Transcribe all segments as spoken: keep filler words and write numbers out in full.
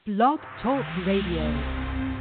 Blog Talk Radio.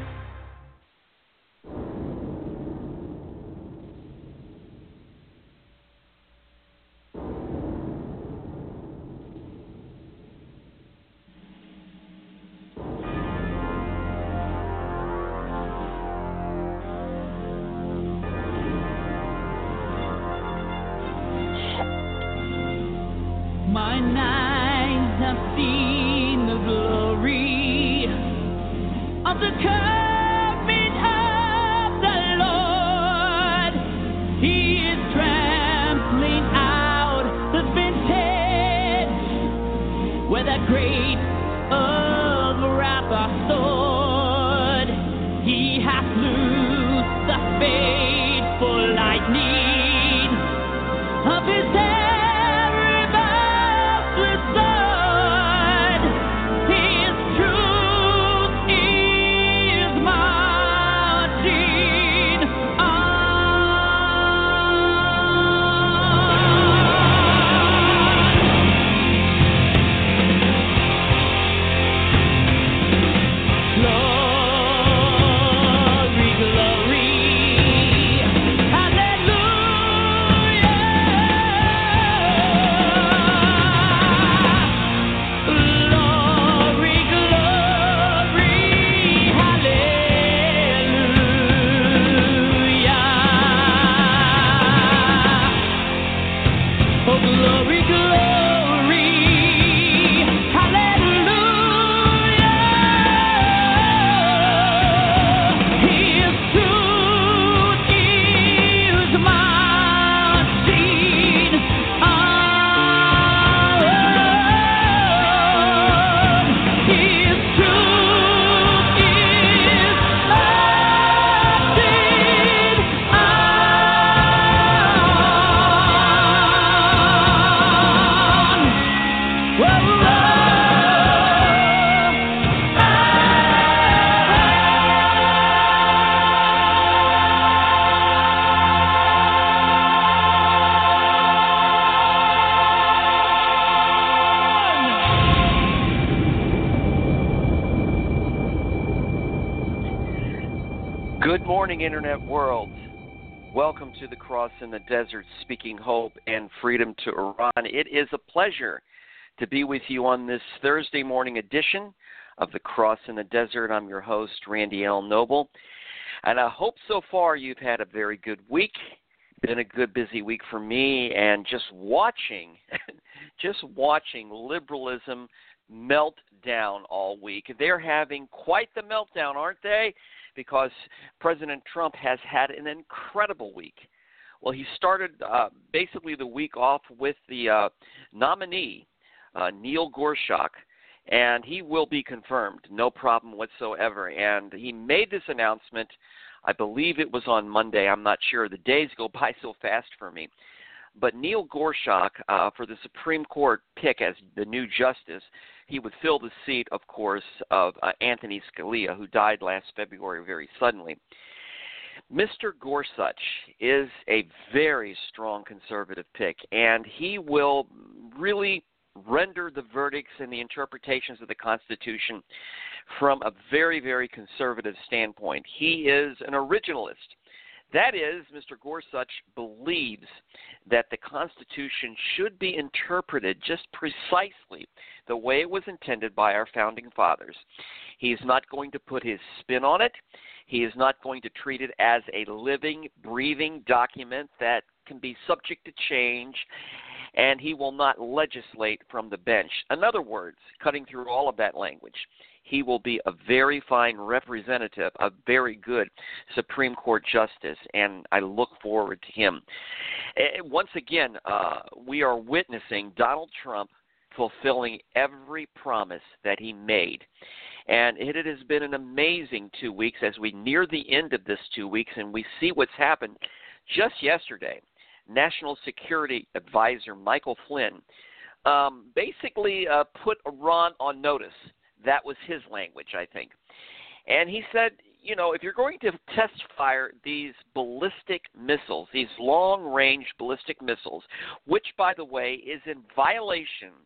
Internet world, welcome to the Cross in the Desert, speaking hope and freedom to Iran. It is a pleasure to be with you on this Thursday morning edition of the Cross in the Desert. I'm your host, Randy L. Noble, and I hope so far you've had a very good week. Been a good, busy week for me, and just watching, just watching liberalism melt down all week. They're having quite the meltdown, aren't they? Because President Trump has had an incredible week. Well, he started uh, basically the week off with the uh, nominee, uh, Neil Gorsuch, and he will be confirmed, no problem whatsoever. And he made this announcement, I believe it was on Monday. I'm not sure. The days go by so fast for me. But Neil Gorsuch, uh, for the Supreme Court pick as the new justice, he would fill the seat, of course, of uh, Anthony Scalia, who died last February very suddenly. Mister Gorsuch is a very strong conservative pick, and he will really render the verdicts and the interpretations of the Constitution from a very, very conservative standpoint. He is an originalist. That is, Mister Gorsuch believes that the Constitution should be interpreted just precisely the way it was intended by our founding fathers. He is not going to put his spin on it. He is not going to treat it as a living, breathing document that can be subject to change, and he will not legislate from the bench. In other words, cutting through all of that language, he will be a very fine representative, a very good Supreme Court justice, and I look forward to him. Once again, uh, we are witnessing Donald Trump fulfilling every promise that he made. And it, it has been an amazing two weeks as we near the end of this two weeks, and we see what's happened. Just yesterday, National Security Advisor Michael Flynn um, basically uh, put Iran on notice. That was his language, I think. And he said, you know, if you're going to test fire these ballistic missiles, these long-range ballistic missiles, which, by the way, is in violation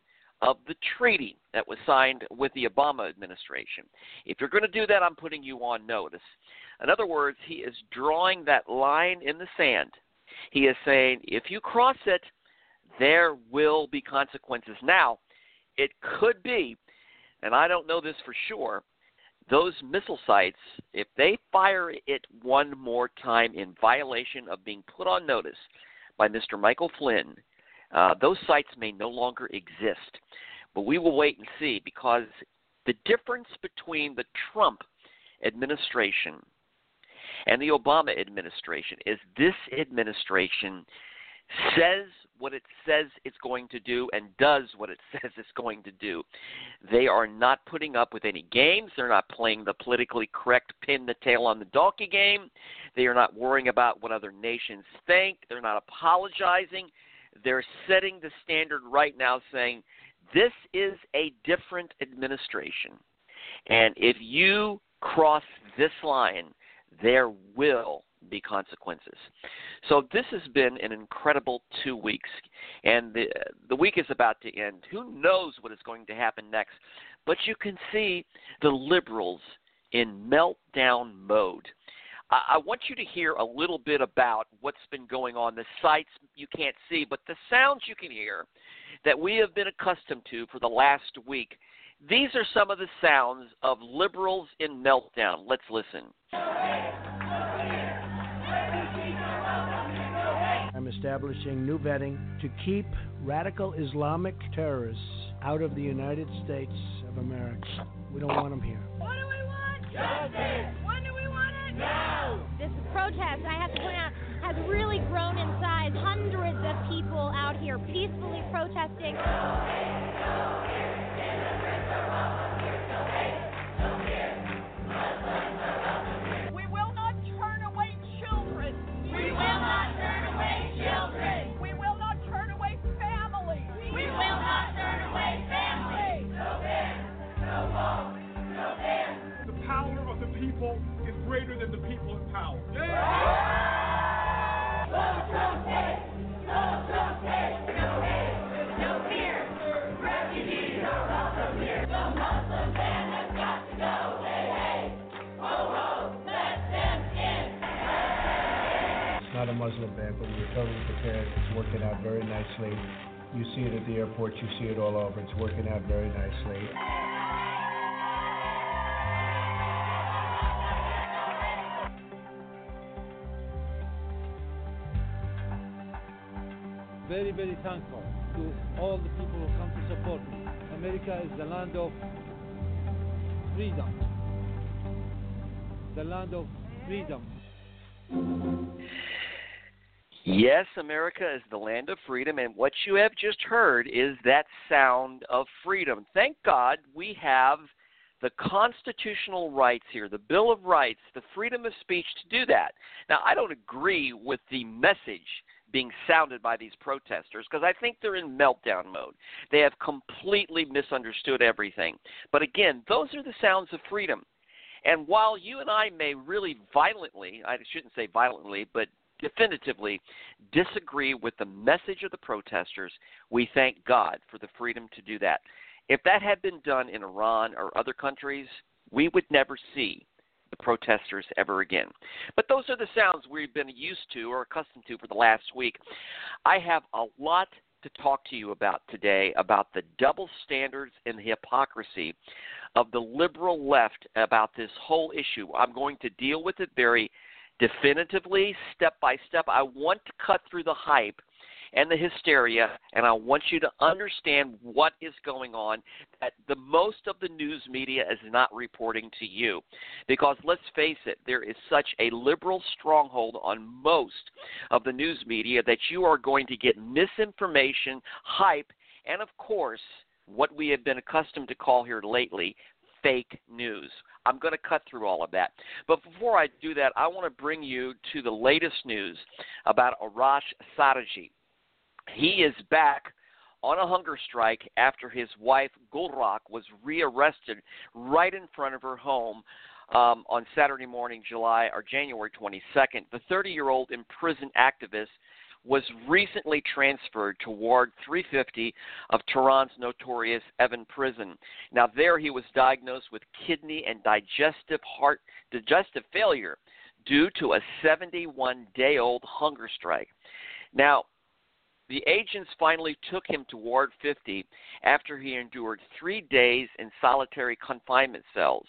of the treaty that was signed with the Obama administration. If you're going to do that, I'm putting you on notice. In other words, he is drawing that line in the sand. He is saying, if you cross it, there will be consequences. Now, it could be, and I don't know this for sure, those missile sites, if they fire it one more time in violation of being put on notice by Mister Michael Flynn, uh, those sites may no longer exist. But we will wait and see, because the difference between the Trump administration and the Obama administration is this administration says what it says it's going to do and does what it says it's going to do. They are not putting up with any games. They're not playing the politically correct pin the tail on the donkey game. They are not worrying about what other nations think. They're not apologizing. They're setting the standard right now, saying this is a different administration. And if you cross this line, there will be consequences. So this has been an incredible two weeks, and the the week is about to end. Who knows what is going to happen next? But you can see the liberals in meltdown mode. I, I want you to hear a little bit about what's been going on. The sights you can't see, but the sounds you can hear that we have been accustomed to for the last week. These are some of the sounds of liberals in meltdown. Let's listen. I'm establishing new vetting to keep radical Islamic terrorists out of the United States of America. We don't want them here. What do we want? Justice! When do we want it? Now! This protest, I have to point out, has really grown in size. Hundreds of people out here peacefully protesting. We will not turn away children. We will not turn away children. We will not turn away families. We will not turn away families. No fear, no wall, no fear. The power of the people is greater than the people in power. No justice, no justice, no hate, no fear. Refugees are welcome here. The Muslim ban has got to go. Hey, hey, ho, ho, let them in. It's not a Muslim ban, but we're totally prepared. It's working out very nicely. You see it at the airports. You see it all over. It's working out very nicely. Very, very thankful to all the people who come to support me. America is the land of freedom. The land of freedom. Yes, America is the land of freedom, and what you have just heard is that sound of freedom. Thank God we have the constitutional rights here, the Bill of Rights, the freedom of speech to do that. Now, I don't agree with the message being sounded by these protesters, because I think they're in meltdown mode. They have completely misunderstood everything. But again, those are the sounds of freedom. And while you and I may really violently, I shouldn't say violently, but definitively disagree with the message of the protesters, we thank God for the freedom to do that. If that had been done in Iran or other countries, we would never see the protesters ever again. But those are the sounds we've been used to or accustomed to for the last week. I have a lot to talk to you about today, about the double standards and the hypocrisy of the liberal left about this whole issue. I'm going to deal with it very definitively, step by step. I want to cut through the hype and the hysteria, and I want you to understand what is going on that the most of the news media is not reporting to you. Because let's face it, there is such a liberal stronghold on most of the news media that you are going to get misinformation, hype, and of course, what we have been accustomed to call here lately, fake news. I'm going to cut through all of that. But before I do that, I want to bring you to the latest news about Arash Saraji. He is back on a hunger strike after his wife, Gulrak, was rearrested right in front of her home um, on Saturday morning, July or January twenty-second. The thirty-year-old imprisoned activist was recently transferred to Ward three fifty of Tehran's notorious Evin prison. Now, there he was diagnosed with kidney and digestive heart digestive failure due to a seventy-one-day-old hunger strike. Now, the agents finally took him to Ward fifty after he endured three days in solitary confinement cells.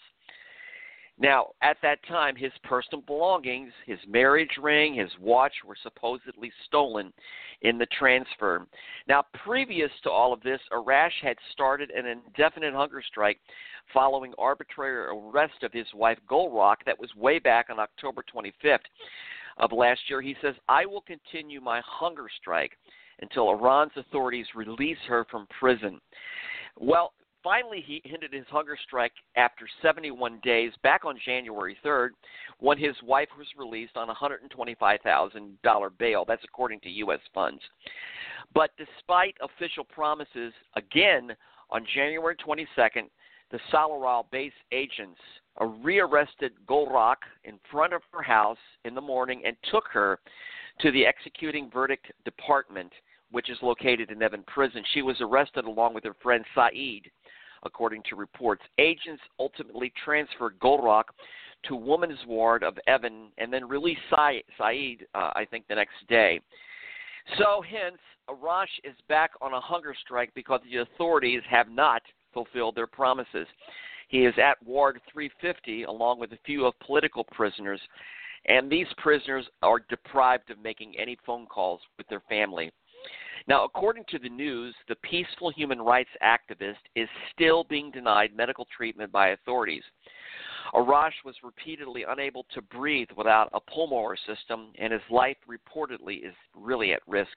Now, at that time, his personal belongings, his marriage ring, his watch were supposedly stolen in the transfer. Now, previous to all of this, Arash had started an indefinite hunger strike following arbitrary arrest of his wife, Golrock, that was way back on October twenty-fifth of last year. He says, I will continue my hunger strike until Iran's authorities release her from prison. Well, finally, he ended his hunger strike after seventy-one days back on January third when his wife was released on a one hundred twenty-five thousand dollars bail. That's according to U S funds. But despite official promises, again, on January twenty-second, the Salaral base agents rearrested Golrock in front of her house in the morning and took her to the executing verdict department, which is located in Evin prison. She was arrested along with her friend Saeed, according to reports. Agents ultimately transferred Golrock to women's ward of Evin and then released Saeed, uh, I think, the next day. So, hence, Arash is back on a hunger strike because the authorities have not fulfilled their promises. He is at Ward three fifty along with a few of political prisoners, and these prisoners are deprived of making any phone calls with their family. Now, according to the news, the peaceful human rights activist is still being denied medical treatment by authorities. Arash was repeatedly unable to breathe without a pulmonary system, and his life reportedly is really at risk.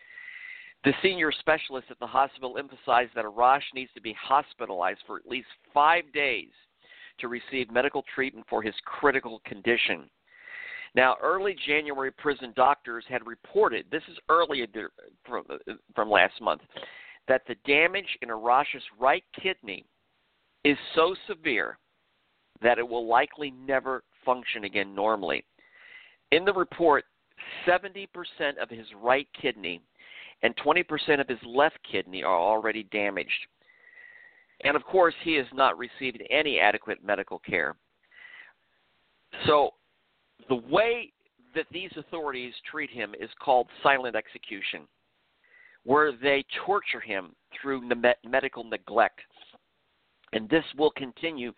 The senior specialist at the hospital emphasized that Arash needs to be hospitalized for at least five days to receive medical treatment for his critical condition. Now, early January prison doctors had reported, this is early from, from last month, that the damage in Arash's right kidney is so severe that it will likely never function again normally. In the report, seventy percent of his right kidney and twenty percent of his left kidney are already damaged. And, of course, he has not received any adequate medical care. So, the way that these authorities treat him is called silent execution, where they torture him through ne- medical neglect. And this will continue.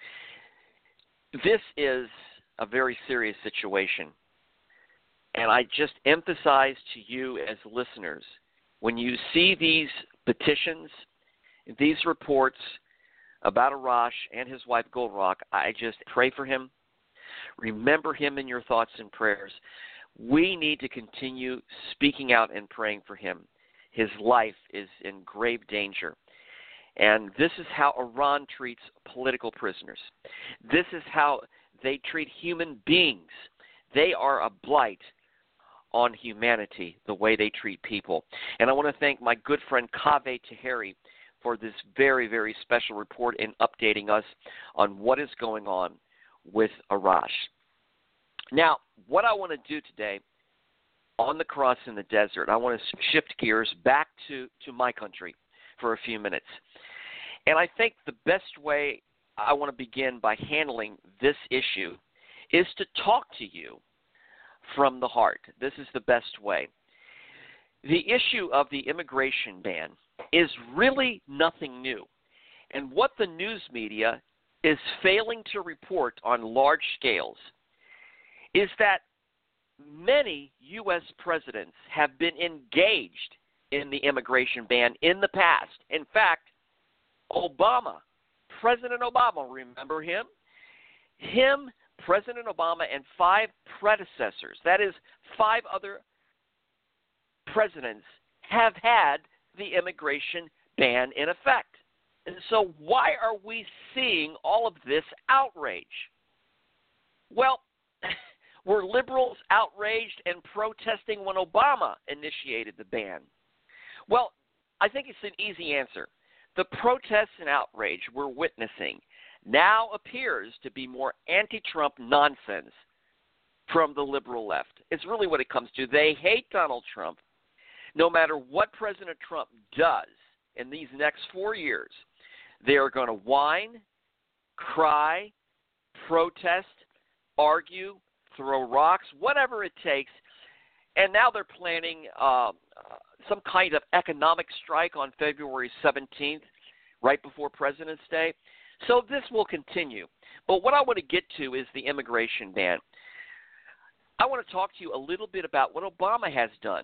This is a very serious situation. And I just emphasize to you as listeners, when you see these petitions, these reports about Arash and his wife Golrock, I just pray for him. Remember him in your thoughts and prayers. We need to continue speaking out and praying for him. His life is in grave danger. And this is how Iran treats political prisoners. This is how they treat human beings. They are a blight on humanity, the way they treat people. And I want to thank my good friend Kaveh Taheri for this very, very special report and updating us on what is going on with Arash. Now, what I want to do today on the cross in the desert, I want to shift gears back to, to my country for a few minutes. And I think the best way I want to begin by handling this issue is to talk to you from the heart. This is the best way. The issue of the immigration ban is really nothing new. And what the news media is failing to report on large scales is that many U S presidents have been engaged in the immigration ban in the past. In fact, Obama, President Obama, remember him? Him, President Obama, and five predecessors, that is, five other presidents, have had the immigration ban in effect. And so why are we seeing all of this outrage? Well, were liberals outraged and protesting when Obama initiated the ban? Well, I think it's an easy answer. The protests and outrage we're witnessing now appears to be more anti-Trump nonsense from the liberal left. It's really what it comes to. They hate Donald Trump, no matter what President Trump does in these next four years, they are going to whine, cry, protest, argue, throw rocks, whatever it takes. And now they're planning uh, some kind of economic strike on February seventeenth, right before President's Day. So this will continue. But what I want to get to is the immigration ban. I want to talk to you a little bit about what Obama has done.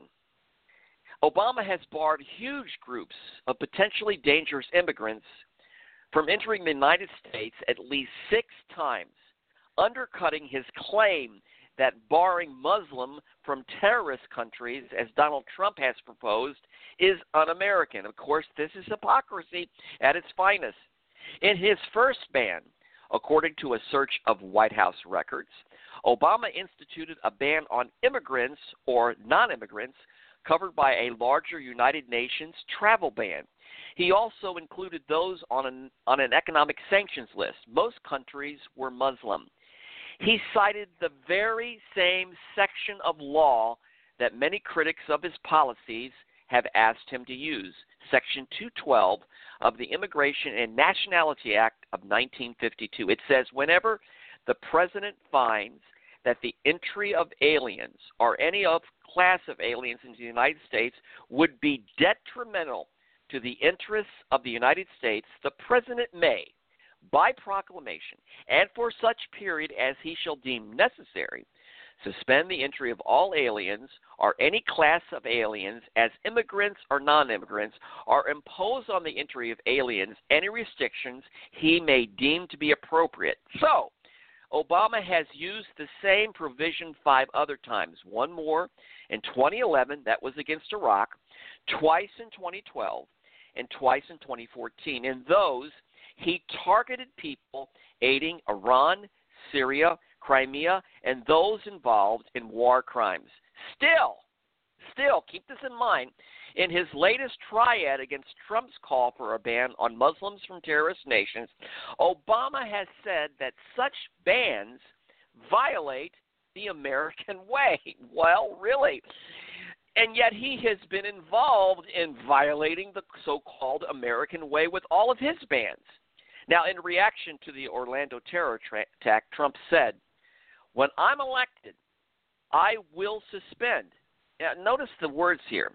Obama has barred huge groups of potentially dangerous immigrants from entering the United States at least six times, undercutting his claim that barring Muslim from terrorist countries, as Donald Trump has proposed, is un-American. Of course, this is hypocrisy at its finest. In his first ban, according to a search of White House records, Obama instituted a ban on immigrants or non-immigrants covered by a larger United Nations travel ban. He also included those on an, on an economic sanctions list. Most countries were Muslim. He cited the very same section of law that many critics of his policies have asked him to use, Section two twelve of the Immigration and Nationality Act of nineteen fifty-two. It says, whenever the president finds that the entry of aliens or any of class of aliens into the United States would be detrimental to the interests of the United States, the president may, by proclamation, and for such period as he shall deem necessary, suspend the entry of all aliens or any class of aliens as immigrants or non-immigrants, or impose on the entry of aliens any restrictions he may deem to be appropriate. So, Obama has used the same provision five other times, one more in twenty eleven, that was against Iraq, twice in twenty twelve, and twice in twenty fourteen. In those, he targeted people aiding Iran, Syria, Crimea, and those involved in war crimes. Still, still, keep this in mind, in his latest triad against Trump's call for a ban on Muslims from terrorist nations, Obama has said that such bans violate the American way. Well, really? And yet he has been involved in violating the so-called American way with all of his bans. Now, in reaction to the Orlando terror tra- attack, Trump said, when I'm elected, I will suspend. Now, notice the words here.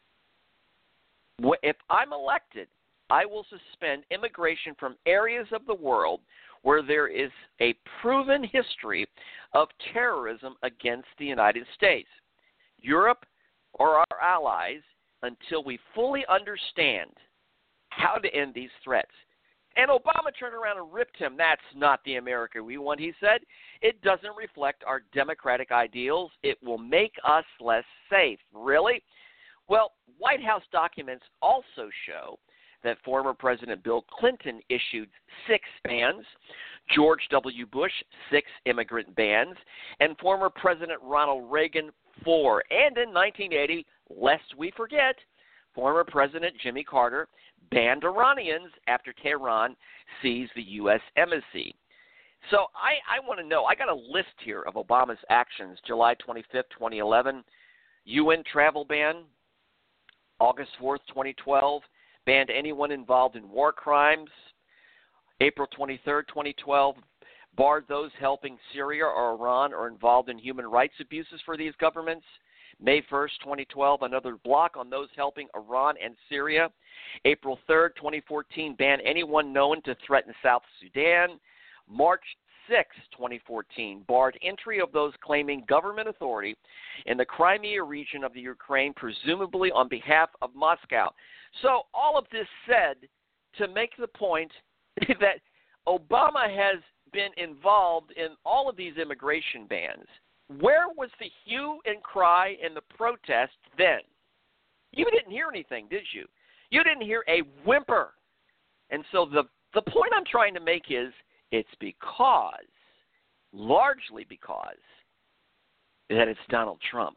If I'm elected, I will suspend immigration from areas of the world where there is a proven history of terrorism against the United States, Europe, or our allies, until we fully understand how to end these threats. And Obama turned around and ripped him. That's not the America we want, he said. It doesn't reflect our democratic ideals. It will make us less safe. Really? Well, White House documents also show that former President Bill Clinton issued six bans, George W. Bush, six immigrant bans, and former President Ronald Reagan, four. And in nineteen eighty, lest we forget, former President Jimmy Carter banned Iranians after Tehran seized the U S embassy. So I, I want to know, I got a list here of Obama's actions. July twenty-fifth, twenty eleven, U N travel ban. August fourth, twenty twelve, banned anyone involved in war crimes. April twenty-third, twenty twelve, barred those helping Syria or Iran or involved in human rights abuses for these governments. May first, twenty twelve, another block on those helping Iran and Syria. April third, twenty fourteen, banned anyone known to threaten South Sudan. March sixth, twenty fourteen, barred entry of those claiming government authority in the Crimea region of the Ukraine, presumably on behalf of Moscow. So all of this said to make the point that Obama has been involved in all of these immigration bans. Where was the hue and cry and the protest then? You didn't hear anything, did you? You didn't hear a whimper. And so the, the point I'm trying to make is it's because, largely because, that it's Donald Trump.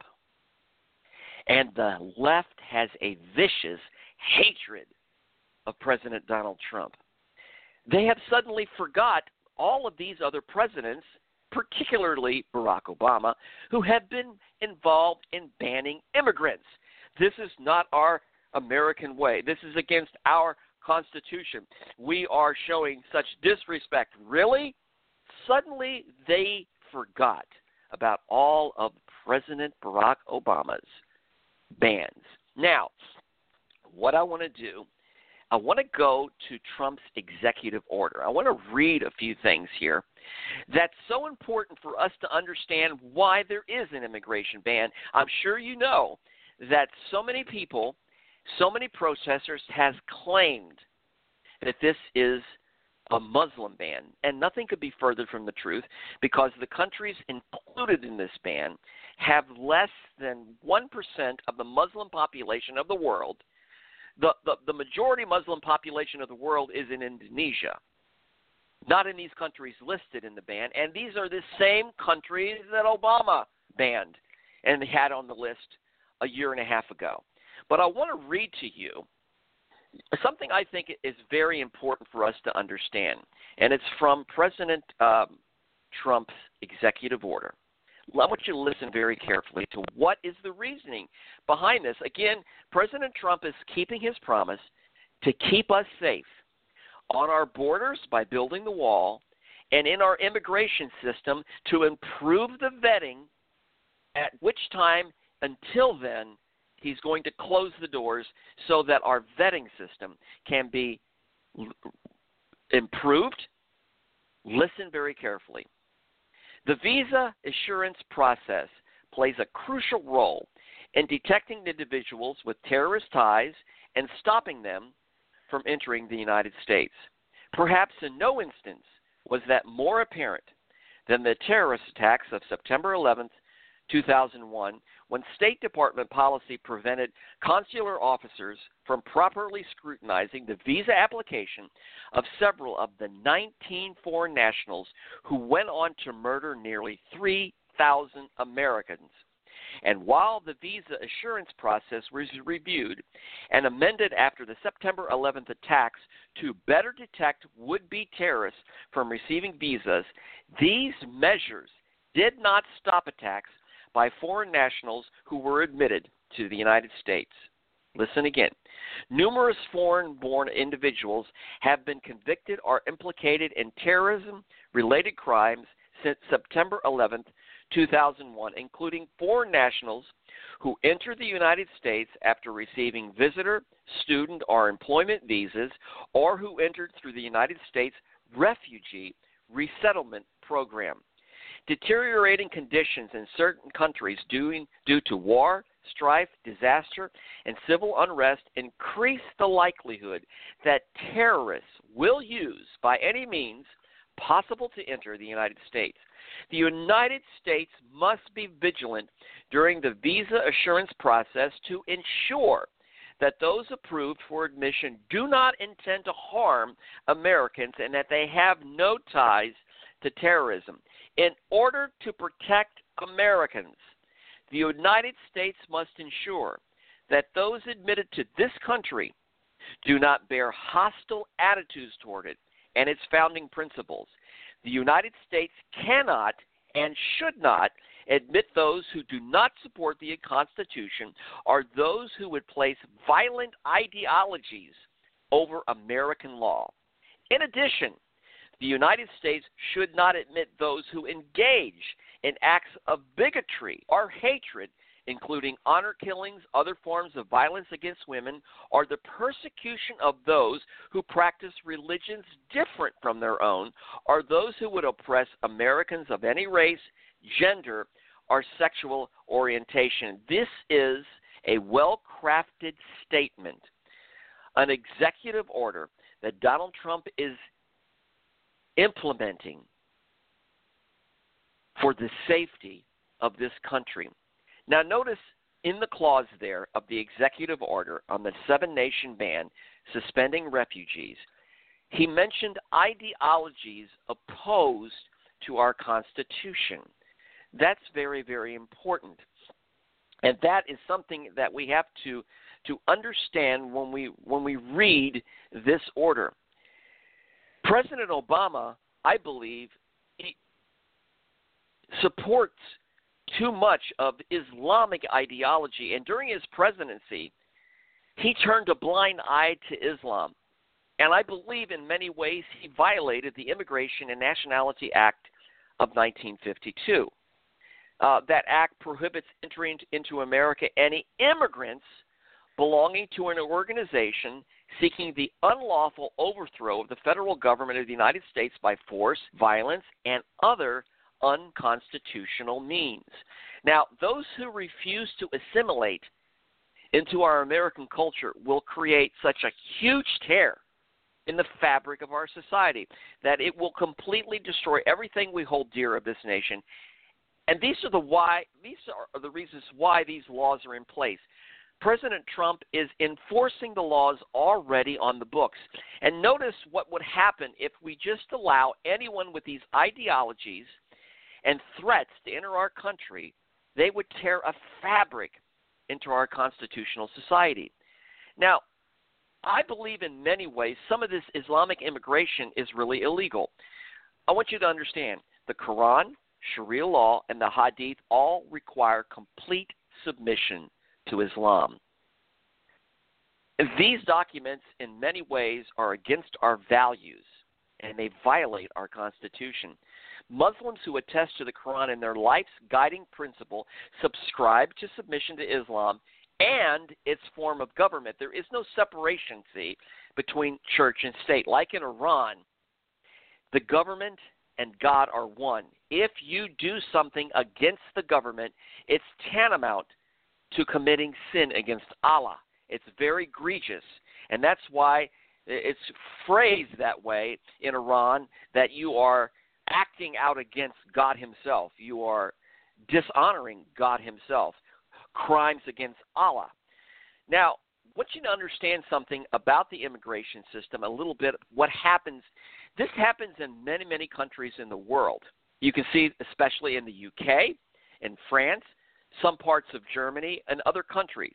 And the left has a vicious hatred of President Donald Trump. They have suddenly forgot all of these other presidents, particularly Barack Obama, who have been involved in banning immigrants. This is not our American way. This is against our Constitution. We are showing such disrespect. Really? Suddenly they forgot about all of President Barack Obama's bans. Now, what I want to do, I want to go to Trump's executive order. I want to read a few things here that's so important for us to understand why there is an immigration ban. I'm sure you know that so many people, so many protesters has claimed that this is a Muslim ban, and nothing could be further from the truth, because the countries included in this ban have less than one percent of the Muslim population of the world. The, the, the majority Muslim population of the world is in Indonesia, not in these countries listed in the ban, and these are the same countries that Obama banned and had on the list a year and a half ago. But I want to read to you something I think is very important for us to understand, and it's from President um, Trump's executive order. I want you to listen very carefully to what is the reasoning behind this. Again, President Trump is keeping his promise to keep us safe on our borders by building the wall, and in our immigration system to improve the vetting, at which time, until then, he's going to close the doors so that our vetting system can be improved. Listen very carefully. The visa assurance process plays a crucial role in detecting individuals with terrorist ties and stopping them from entering the United States. Perhaps in no instance was that more apparent than the terrorist attacks of September eleventh, two thousand one, when State Department policy prevented consular officers from properly scrutinizing the visa application of several of the nineteen foreign nationals who went on to murder nearly three thousand Americans. And while the visa assurance process was reviewed and amended after the September eleventh attacks to better detect would-be terrorists from receiving visas, these measures did not stop attacks by foreign nationals who were admitted to the United States. Listen again. Numerous foreign-born individuals have been convicted or implicated in terrorism-related crimes since September eleventh, two thousand one, including foreign nationals who entered the United States after receiving visitor, student, or employment visas, or who entered through the United States Refugee Resettlement Program. Deteriorating conditions in certain countries due, due to war, strife, disaster, and civil unrest increase the likelihood that terrorists will use, by any means possible, to enter the United States. The United States must be vigilant during the visa assurance process to ensure that those approved for admission do not intend to harm Americans and that they have no ties to terrorism. In order to protect Americans, the United States must ensure that those admitted to this country do not bear hostile attitudes toward it and its founding principles. The United States cannot and should not admit those who do not support the Constitution or those who would place violent ideologies over American law. In addition, the United States should not admit those who engage in acts of bigotry or hatred, including honor killings, other forms of violence against women, or the persecution of those who practice religions different from their own, or those who would oppress Americans of any race, gender, or sexual orientation. This is a well-crafted statement, an executive order that Donald Trump is implementing for the safety of this country. Now, notice in the clause there of the executive order on the seven-nation ban suspending refugees, he mentioned ideologies opposed to our Constitution. That's very, very important. And that is something that we have to, to understand when we, when we read this order. President Obama, I believe, he supports too much of Islamic ideology. And during his presidency, he turned a blind eye to Islam. And I believe in many ways he violated the Immigration and Nationality Act of nineteen fifty-two. Uh, that act prohibits entering into America any immigrants belonging to an organization seeking the unlawful overthrow of the federal government of the United States by force, violence, and other unconstitutional means. Now, those who refuse to assimilate into our American culture will create such a huge tear in the fabric of our society that it will completely destroy everything we hold dear of this nation. And these are the why these are the reasons why these laws are in place. President Trump is enforcing the laws already on the books. And notice what would happen if we just allow anyone with these ideologies and threats to enter our country. They would tear a fabric into our constitutional society. Now, I believe in many ways some of this Islamic immigration is really illegal. I want you to understand the Quran, Sharia law, and the Hadith all require complete submission to Islam. These documents in many ways are against our values and they violate our Constitution. Muslims who attest to the Quran and their life's guiding principle subscribe to submission to Islam and its form of government. There is no separation, see, between church and state. Like in Iran, the government and God are one. If you do something against the government, it's tantamount to committing sin against Allah. It's very egregious, and that's why it's phrased that way in Iran, that you are acting out against God himself. You are dishonoring God himself. Crimes against Allah. Now, I want you to understand something about the immigration system, a little bit what happens. This happens in many, many countries in the world. You can see especially in the U K, in France, some parts of Germany, and other countries.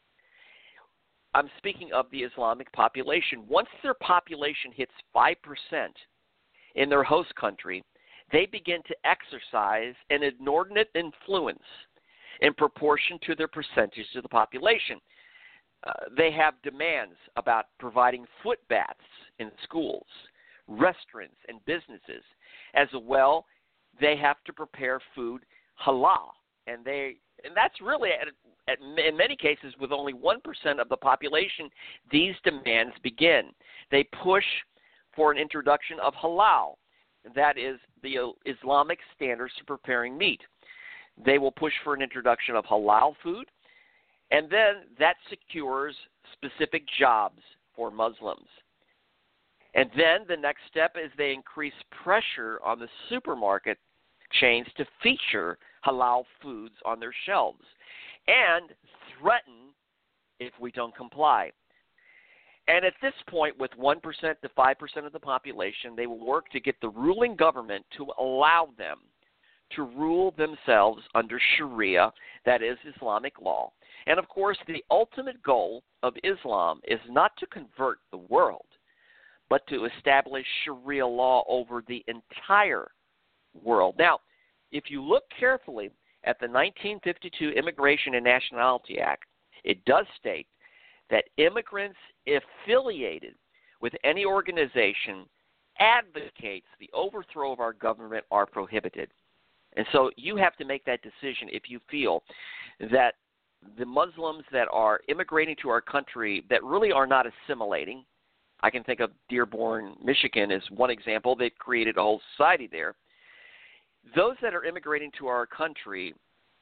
I'm speaking of the Islamic population. Once their population hits five percent in their host country, they begin to exercise an inordinate influence in proportion to their percentage of the population. Uh, they have demands about providing foot baths in schools, restaurants, and businesses. As well, they have to prepare food halal, and they and that's really, at, at, in many cases, with only one percent of the population, these demands begin. They push for an introduction of halal, that is the Islamic standards for preparing meat. They will push for an introduction of halal food, and then that secures specific jobs for Muslims. And then the next step is they increase pressure on the supermarket chains to feature halal foods on their shelves and threaten if we don't comply. And at this point, with one percent to five percent of the population, they will work to get the ruling government to allow them to rule themselves under Sharia, that is Islamic law. And of course, the ultimate goal of Islam is not to convert the world, but to establish Sharia law over the entire world. Now, if you look carefully at the nineteen fifty-two Immigration and Nationality Act, it does state that immigrants affiliated with any organization advocates the overthrow of our government are prohibited. And so you have to make that decision if you feel that the Muslims that are immigrating to our country that really are not assimilating. I can think of Dearborn, Michigan as one example. They've created a whole society there. Those that are immigrating to our country,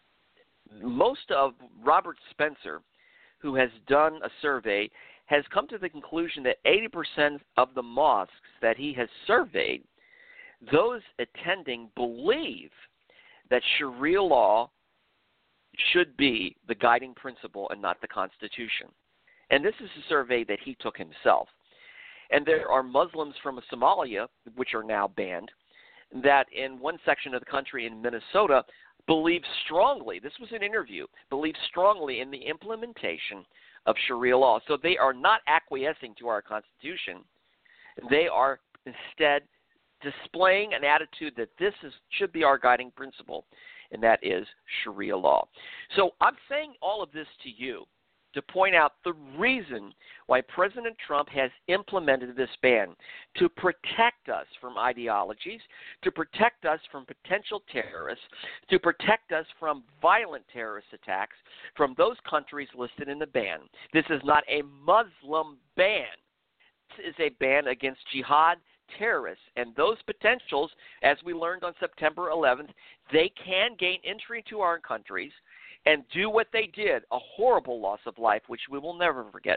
most of Robert Spencer, who has done a survey, has come to the conclusion that eighty percent of the mosques that he has surveyed, those attending believe that Sharia law should be the guiding principle and not the Constitution. And this is a survey that he took himself. And there are Muslims from Somalia, which are now banned, that in one section of the country in Minnesota believe strongly, this was an interview, believe strongly in the implementation of Sharia law. So they are not acquiescing to our Constitution. They are instead displaying an attitude that this is, should be our guiding principle. and that is Sharia law. So I'm saying all of this to you to point out the reason why President Trump has implemented this ban, to protect us from ideologies, to protect us from potential terrorists, to protect us from violent terrorist attacks from those countries listed in the ban. This is not a Muslim ban. This is a ban against jihad terrorists, and those potentials, as we learned on September eleventh, they can gain entry to our countries and do what they did, a horrible loss of life, which we will never forget.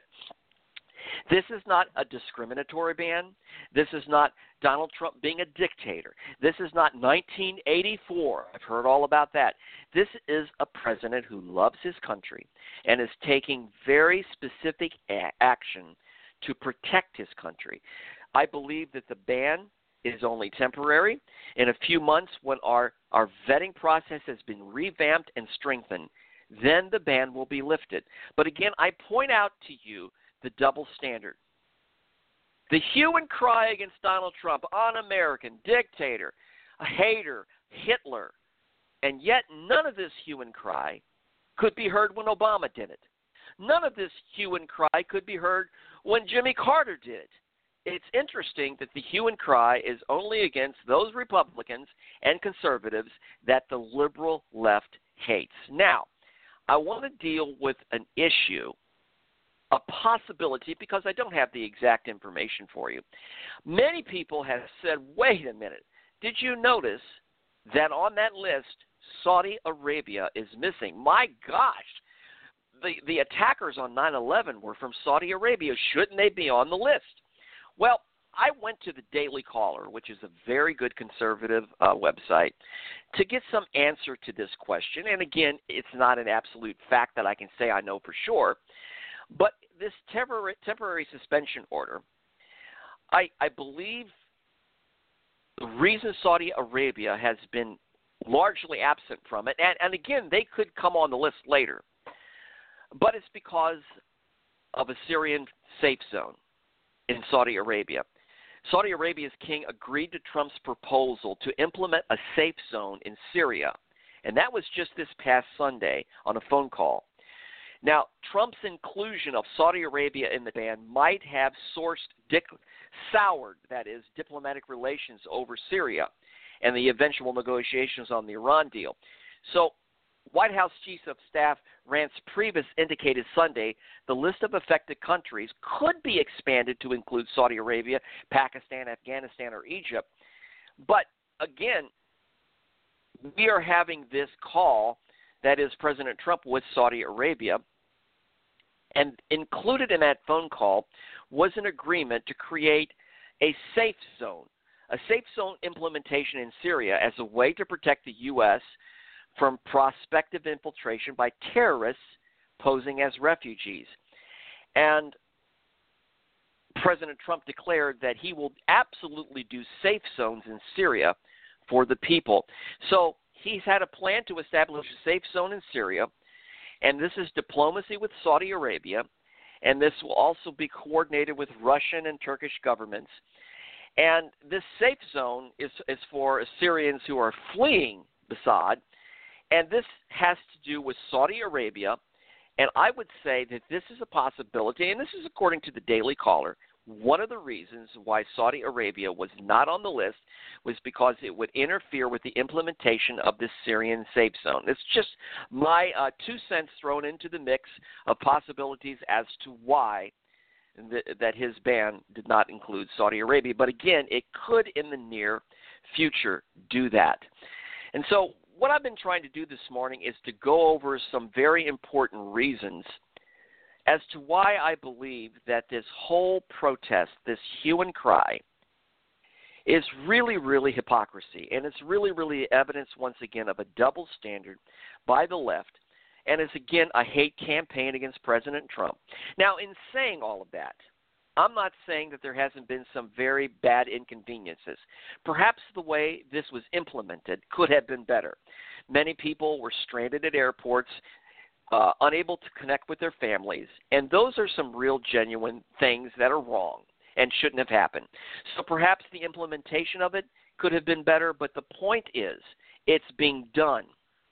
This is not a discriminatory ban. This is not Donald Trump being a dictator. This is not nineteen eighty-four. I've heard all about that. This is a president who loves his country and is taking very specific a- action to protect his country. I believe that the ban is only temporary. In a few months, when our, our vetting process has been revamped and strengthened, then the ban will be lifted. But again, I point out to you the double standard. The hue and cry against Donald Trump, un-American, dictator, a hater, Hitler, and yet none of this hue and cry could be heard when Obama did it. None of this hue and cry could be heard when Jimmy Carter did it. It's interesting that the hue and cry is only against those Republicans and conservatives that the liberal left hates. Now, I want to deal with an issue, a possibility, because I don't have the exact information for you. Many people have said, wait a minute, did you notice that on that list, Saudi Arabia is missing? My gosh, the, the attackers on nine eleven were from Saudi Arabia. Shouldn't they be on the list? Well, I went to the Daily Caller, which is a very good conservative uh, website, to get some answer to this question. And again, it's not an absolute fact that I can say I know for sure. But this temporary, temporary suspension order, I, I believe the reason Saudi Arabia has been largely absent from it, and, and again, they could come on the list later, but it's because of a Syrian safe zone in Saudi Arabia. Saudi Arabia's king agreed to Trump's proposal to implement a safe zone in Syria, and that was just this past Sunday on a phone call. Now, Trump's inclusion of Saudi Arabia in the ban might have sourced, dic- soured, that is, diplomatic relations over Syria and the eventual negotiations on the Iran deal. So, White House Chief of Staff Reince Priebus indicated Sunday the list of affected countries could be expanded to include Saudi Arabia, Pakistan, Afghanistan, or Egypt. But again, we are having this call, that is President Trump with Saudi Arabia, and included in that phone call was an agreement to create a safe zone, a safe zone implementation in Syria as a way to protect the U S from prospective infiltration by terrorists posing as refugees. And President Trump declared that he will absolutely do safe zones in Syria for the people. So he's had a plan to establish a safe zone in Syria, and this is diplomacy with Saudi Arabia, and this will also be coordinated with Russian and Turkish governments. And this safe zone is, is for Syrians who are fleeing Assad, and this has to do with Saudi Arabia, and I would say that this is a possibility, and this is according to the Daily Caller. One of the reasons why Saudi Arabia was not on the list was because it would interfere with the implementation of this Syrian safe zone. It's just my uh, two cents thrown into the mix of possibilities as to why th- that his ban did not include Saudi Arabia. But again, it could in the near future do that. And so what I've been trying to do this morning is to go over some very important reasons as to why I believe that this whole protest, this hue and cry, is really, really hypocrisy. And it's really, really evidence, once again, of a double standard by the left. And it's, again, a hate campaign against President Trump. Now, in saying all of that, I'm not saying that there hasn't been some very bad inconveniences. Perhaps the way this was implemented could have been better. Many people were stranded at airports, uh, unable to connect with their families, and those are some real genuine things that are wrong and shouldn't have happened. So perhaps the implementation of it could have been better, but the point is it's being done.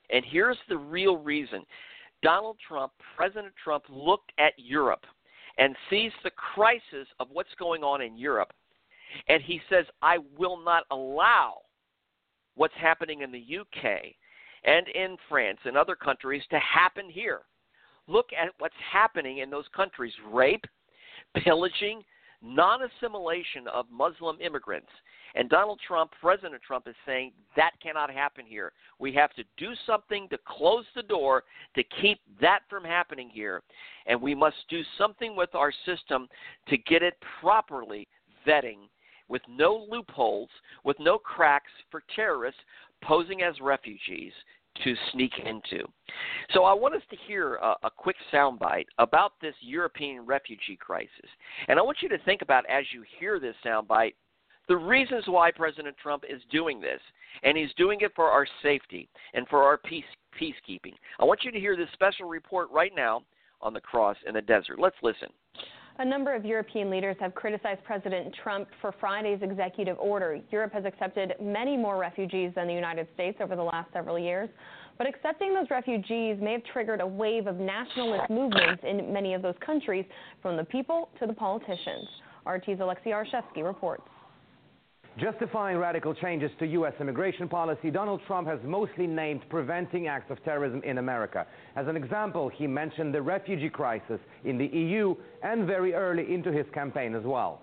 And here's the real reason. Donald Trump, President Trump, looked at Europe and sees the crisis of what's going on in Europe, and he says, I will not allow what's happening in the U K and in France and other countries to happen here. Look at what's happening in those countries: rape, pillaging, non-assimilation of Muslim immigrants. And Donald Trump, President Trump, is saying that cannot happen here. We have to do something to close the door to keep that from happening here. And we must do something with our system to get it properly vetting, with no loopholes, with no cracks for terrorists posing as refugees to sneak into. So I want us to hear a, a quick soundbite about this European refugee crisis. And I want you to think about, as you hear this soundbite, the reasons why President Trump is doing this. And he's doing it for our safety and for our peace, peacekeeping. I want you to hear this special report right now on the cross in the desert. Let's listen. A number of European leaders have criticized President Trump for Friday's executive order. Europe has accepted many more refugees than the United States over the last several years, but accepting those refugees may have triggered a wave of nationalist movements in many of those countries, from the people to the politicians. R T's Alexei Arshevsky reports. Justifying radical changes to U S immigration policy, Donald Trump has mostly named preventing acts of terrorism in America. As an example, he mentioned the refugee crisis in the E U and very early into his campaign as well.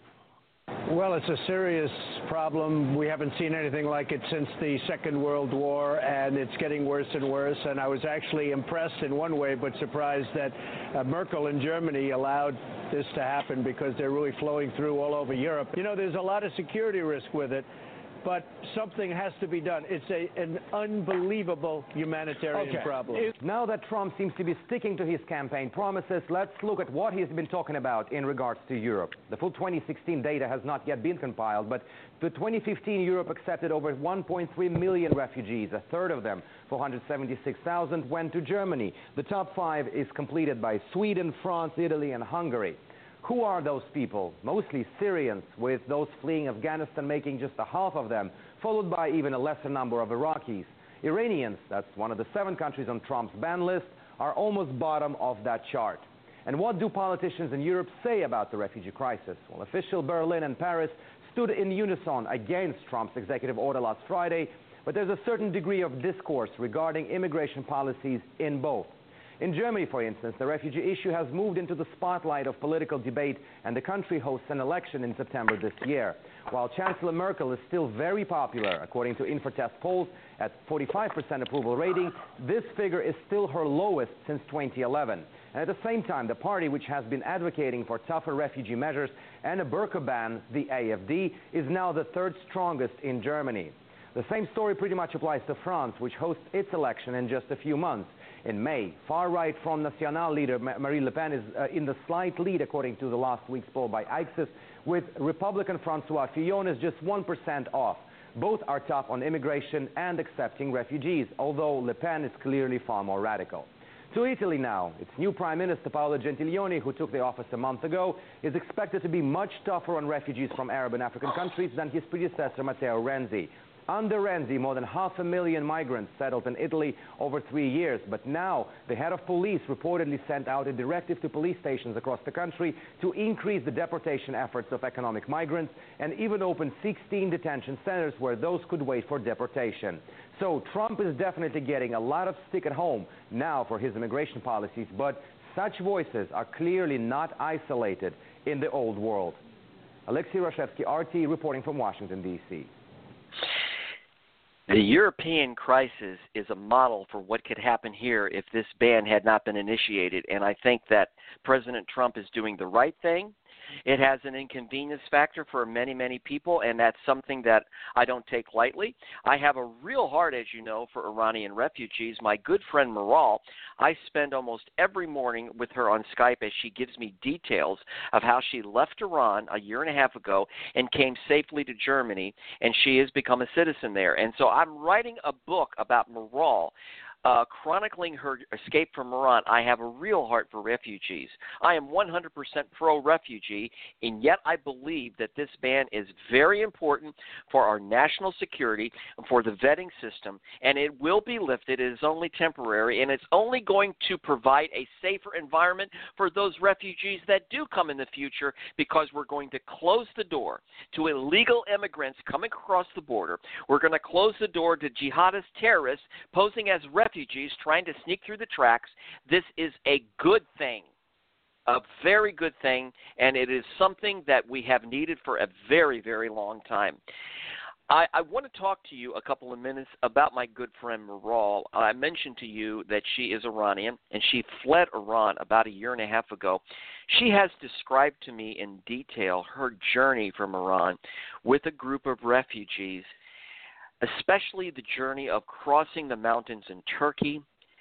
Well, it's a serious problem. We haven't seen anything like it since the Second World War, and it's getting worse and worse. And I was actually impressed in one way, but surprised that uh, Merkel in Germany allowed this to happen, because they're really flowing through all over Europe. You know, there's a lot of security risk with it, but something has to be done. It's a, an unbelievable humanitarian okay. problem. Now that Trump seems to be sticking to his campaign promises, let's look at what he's been talking about in regards to Europe. The full twenty sixteen data has not yet been compiled, but to twenty fifteen, Europe accepted over one point three million refugees. A third of them, four hundred seventy-six thousand, went to Germany. The top five is completed by Sweden, France, Italy, and Hungary. Who are those people? Mostly Syrians, with those fleeing Afghanistan making just a half of them, followed by even a lesser number of Iraqis. Iranians, that's one of the seven countries on Trump's ban list, are almost bottom of that chart. And what do politicians in Europe say about the refugee crisis? Well, official Berlin and Paris stood in unison against Trump's executive order last Friday, but there's a certain degree of discourse regarding immigration policies in both. In Germany, for instance, the refugee issue has moved into the spotlight of political debate, and the country hosts an election in September this year. While Chancellor Merkel is still very popular, according to Infotest polls, at forty-five percent approval rating, this figure is still her lowest since twenty eleven. And at the same time, the party which has been advocating for tougher refugee measures and a burqa ban, the A F D, is now the third strongest in Germany. The same story pretty much applies to France, which hosts its election in just a few months. In May, far-right Front National leader Marine Le Pen is uh, in the slight lead, according to the last week's poll by Ixis, with Republican François Fillon is just one percent off. Both are tough on immigration and accepting refugees, although Le Pen is clearly far more radical. To Italy now. Its new Prime Minister, Paolo Gentiloni, who took the office a month ago, is expected to be much tougher on refugees from Arab and African countries than his predecessor, Matteo Renzi. Under Renzi, more than half a million migrants settled in Italy over three years. But now, the head of police reportedly sent out a directive to police stations across the country to increase the deportation efforts of economic migrants, and even open sixteen detention centers where those could wait for deportation. So Trump is definitely getting a lot of stick at home now for his immigration policies, but such voices are clearly not isolated in the old world. Alexei Arshevsky, R T, reporting from Washington, D C The European crisis is a model for what could happen here if this ban had not been initiated, and I think that President Trump is doing the right thing. It has an inconvenience factor for many, many people, and that's something that I don't take lightly. I have a real heart, as you know, for Iranian refugees. My good friend Maral, I spend almost every morning with her on Skype as she gives me details of how she left Iran a year and a half ago and came safely to Germany, and she has become a citizen there. And so I'm writing a book about Maral, uh, chronicling her escape from Iran, I have a real heart for refugees. I am one hundred percent pro-refugee, and yet I believe that this ban is very important for our national security and for the vetting system, and it will be lifted. It is only temporary, and it's only going to provide a safer environment for those refugees that do come in the future, because we're going to close the door to illegal immigrants coming across the border. We're going to close the door to jihadist terrorists posing as refugees trying to sneak through the tracks. This is a good thing, a very good thing, and it is something that we have needed for a very, very long time. I, I want to talk to you a couple of minutes about my good friend Maral. I mentioned to you that she is Iranian, and she fled Iran about a year and a half ago. She has described to me in detail her journey from Iran with a group of refugees, especially the journey of crossing the mountains in Turkey,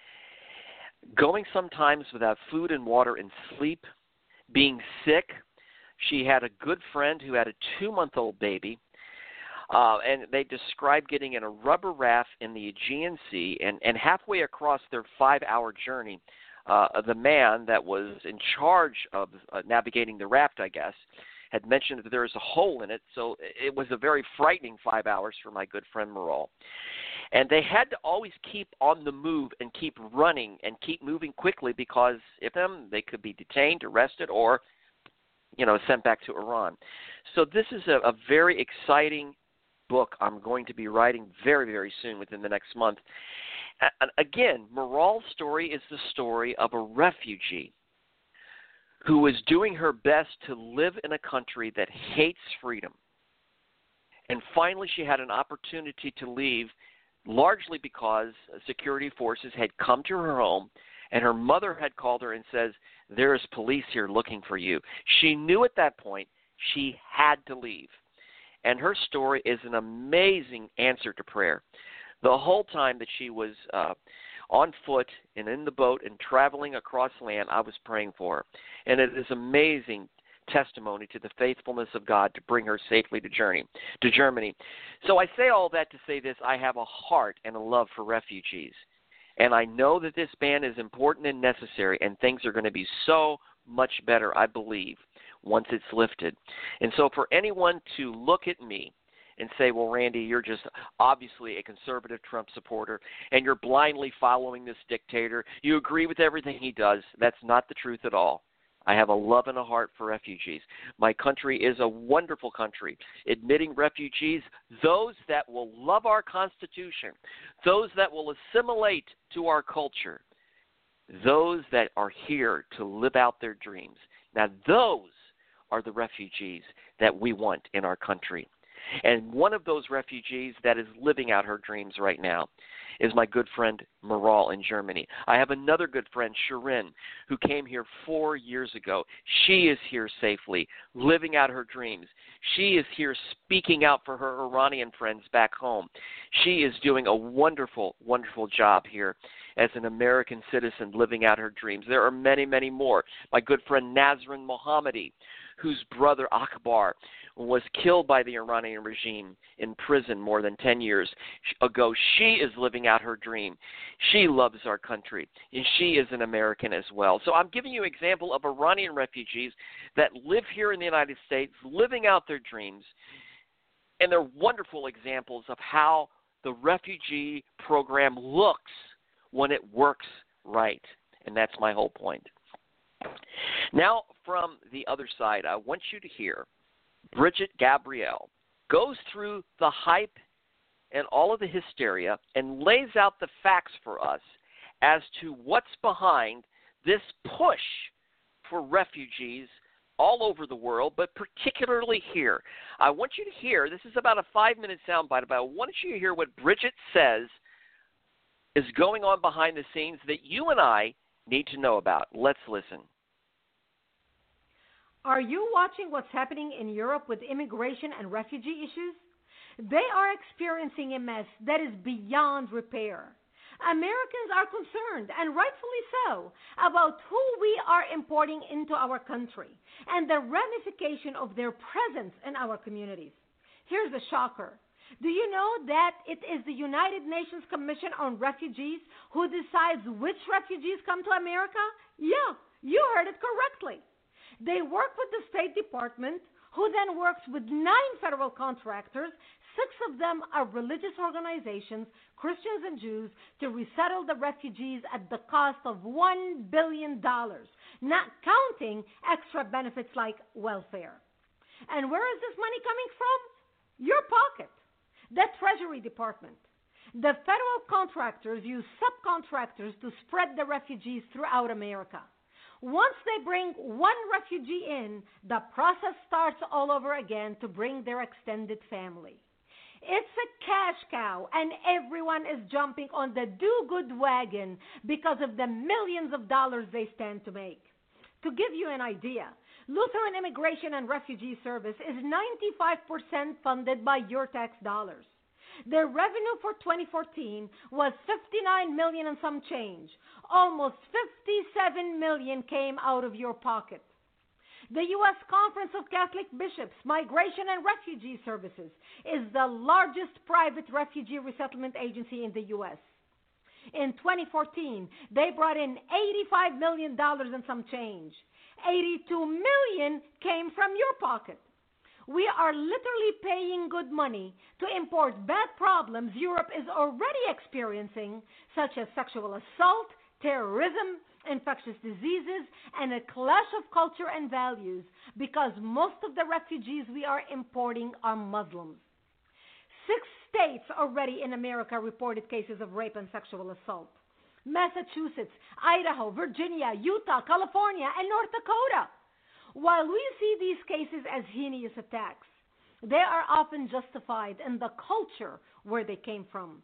going sometimes without food and water and sleep, being sick. She had a good friend who had a two-month-old baby, uh, and they described getting in a rubber raft in the Aegean Sea, and, and halfway across their five-hour journey, uh, the man that was in charge of uh, navigating the raft, I guess, had mentioned that there was a hole in it, so it was a very frightening five hours for my good friend Maral. And they had to always keep on the move and keep running and keep moving quickly, because if them, they could be detained, arrested, or, you know, sent back to Iran. So this is a, a very exciting book I'm going to be writing very, very soon, within the next month. And again, Maral's story is the story of a refugee who was doing her best to live in a country that hates freedom. And finally she had an opportunity to leave, largely because security forces had come to her home, and her mother had called her and says, "There is police here looking for you." She knew at that point she had to leave. And her story is an amazing answer to prayer. The whole time that she was uh, on foot and in the boat and traveling across land, I was praying for her. And it is amazing testimony to the faithfulness of God to bring her safely to journey to Germany. So I say all that to say this: I have a heart and a love for refugees. And I know that this ban is important and necessary, and things are going to be so much better, I believe, once it's lifted. And so for anyone to look at me and say, "Well, Randy, you're just obviously a conservative Trump supporter, and you're blindly following this dictator. You agree with everything he does," that's not the truth at all. I have a love and a heart for refugees. My country is a wonderful country, admitting refugees, those that will love our Constitution, those that will assimilate to our culture, those that are here to live out their dreams. Now, those are the refugees that we want in our country. And one of those refugees that is living out her dreams right now is my good friend Maral in Germany. I have another good friend, Shirin, who came here four years ago. She is here safely, living out her dreams. She is here speaking out for her Iranian friends back home. She is doing a wonderful, wonderful job here as an American citizen, living out her dreams. There are many, many more. My good friend Nazrin Mohammadi, whose brother Akbar was killed by the Iranian regime in prison more than ten years ago. She is living out her dream. She loves our country, and she is an American as well. So I'm giving you an example of Iranian refugees that live here in the United States, living out their dreams, and they're wonderful examples of how the refugee program looks when it works right, and that's my whole point. Now, from the other side, I want you to hear Bridget Gabriel goes through the hype and all of the hysteria and lays out the facts for us as to what's behind this push for refugees all over the world, but particularly here. I want you to hear, this is about a five-minute soundbite, but I want you to hear what Bridget says is going on behind the scenes that you and I need to know about. Let's listen. Are you watching what's happening in Europe with immigration and refugee issues? They are experiencing a mess that is beyond repair. Americans are concerned, and rightfully so, about who we are importing into our country and the ramification of their presence in our communities. Here's the shocker. Do you know that it is the United Nations Commission on Refugees who decides which refugees come to America? Yeah, you heard it correctly. They work with the State Department, who then works with nine federal contractors. Six of them are religious organizations, Christians and Jews, to resettle the refugees at the cost of one billion dollars, not counting extra benefits like welfare. And where is this money coming from? Your pocket. The Treasury Department. The federal contractors use subcontractors to spread the refugees throughout America. Once they bring one refugee in, the process starts all over again to bring their extended family. It's a cash cow, and everyone is jumping on the do-good wagon because of the millions of dollars they stand to make. To give you an idea, Lutheran Immigration and Refugee Service is ninety-five percent funded by your tax dollars. Their revenue for twenty fourteen was fifty-nine million dollars and some change. Almost fifty-seven million dollars came out of your pocket. The U S Conference of Catholic Bishops, Migration and Refugee Services, is the largest private refugee resettlement agency in the U S In twenty fourteen, they brought in eighty-five million dollars and some change. eighty-two million dollars came from your pocket. We are literally paying good money to import bad problems Europe is already experiencing, such as sexual assault, terrorism, infectious diseases, and a clash of culture and values, because most of the refugees we are importing are Muslims. Six states already in America reported cases of rape and sexual assault: Massachusetts, Idaho, Virginia, Utah, California, and North Dakota. While we see these cases as heinous attacks, they are often justified in the culture where they came from.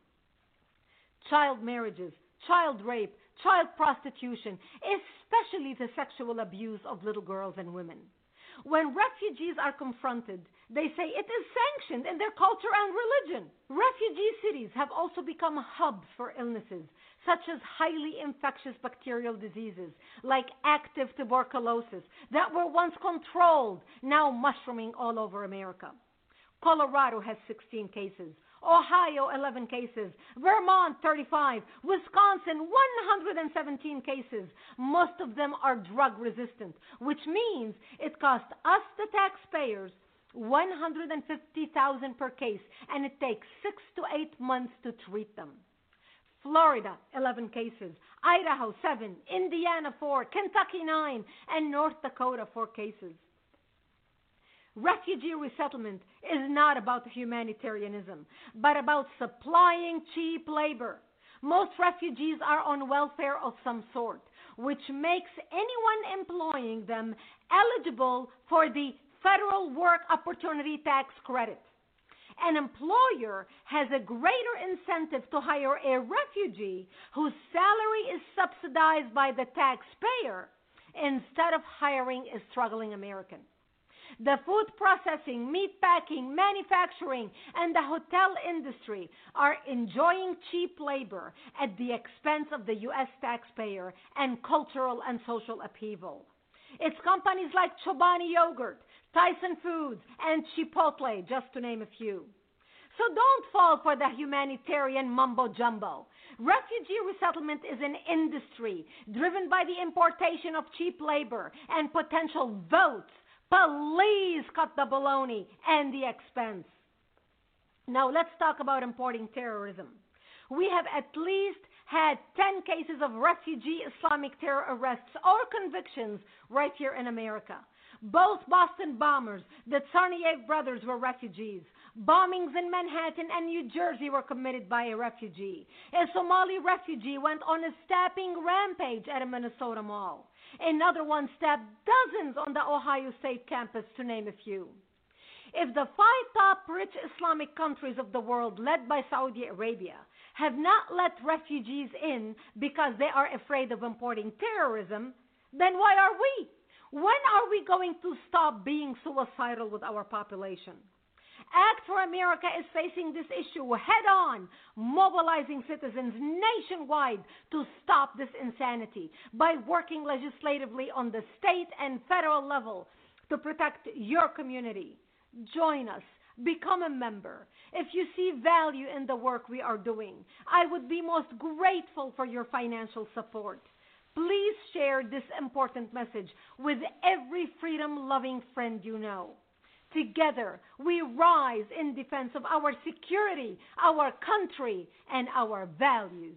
Child marriages, child rape, child prostitution, especially the sexual abuse of little girls and women. When refugees are confronted, they say it is sanctioned in their culture and religion. Refugee cities have also become hubs for illnesses, such as highly infectious bacterial diseases like active tuberculosis that were once controlled, now mushrooming all over America. Colorado has sixteen cases, Ohio eleven cases, Vermont thirty-five, Wisconsin one hundred seventeen cases. Most of them are drug resistant, which means it costs us, the taxpayers, one hundred fifty thousand dollars per case, and it takes six to eight months to treat them. Florida, eleven cases, Idaho, seven, Indiana, four, Kentucky, nine, and North Dakota, four cases. Refugee resettlement is not about humanitarianism, but about supplying cheap labor. Most refugees are on welfare of some sort, which makes anyone employing them eligible for the Federal Work Opportunity Tax Credit. An employer has a greater incentive to hire a refugee whose salary is subsidized by the taxpayer instead of hiring a struggling American. The food processing, meat packing, manufacturing, and the hotel industry are enjoying cheap labor at the expense of the U S taxpayer and cultural and social upheaval. It's companies like Chobani Yogurt, Tyson Foods, and Chipotle, just to name a few. So don't fall for the humanitarian mumbo-jumbo. Refugee resettlement is an industry driven by the importation of cheap labor and potential votes. Please cut the baloney and the expense. Now let's talk about importing terrorism. We have at least had ten cases of refugee Islamic terror arrests or convictions right here in America. Both Boston bombers, the Tsarnaev brothers, were refugees. Bombings in Manhattan and New Jersey were committed by a refugee. A Somali refugee went on a stabbing rampage at a Minnesota mall. Another one stabbed dozens on the Ohio State campus, to name a few. If the five top rich Islamic countries of the world, led by Saudi Arabia, have not let refugees in because they are afraid of importing terrorism, then why are we? When are we going to stop being suicidal with our population? Act for America is facing this issue head-on, mobilizing citizens nationwide to stop this insanity by working legislatively on the state and federal level to protect your community. Join us. become a member. If you see value in the work we are doing, I would be most grateful for your financial support. Please share this important message with every freedom-loving friend you know. Together, we rise in defense of our security, our country, and our values.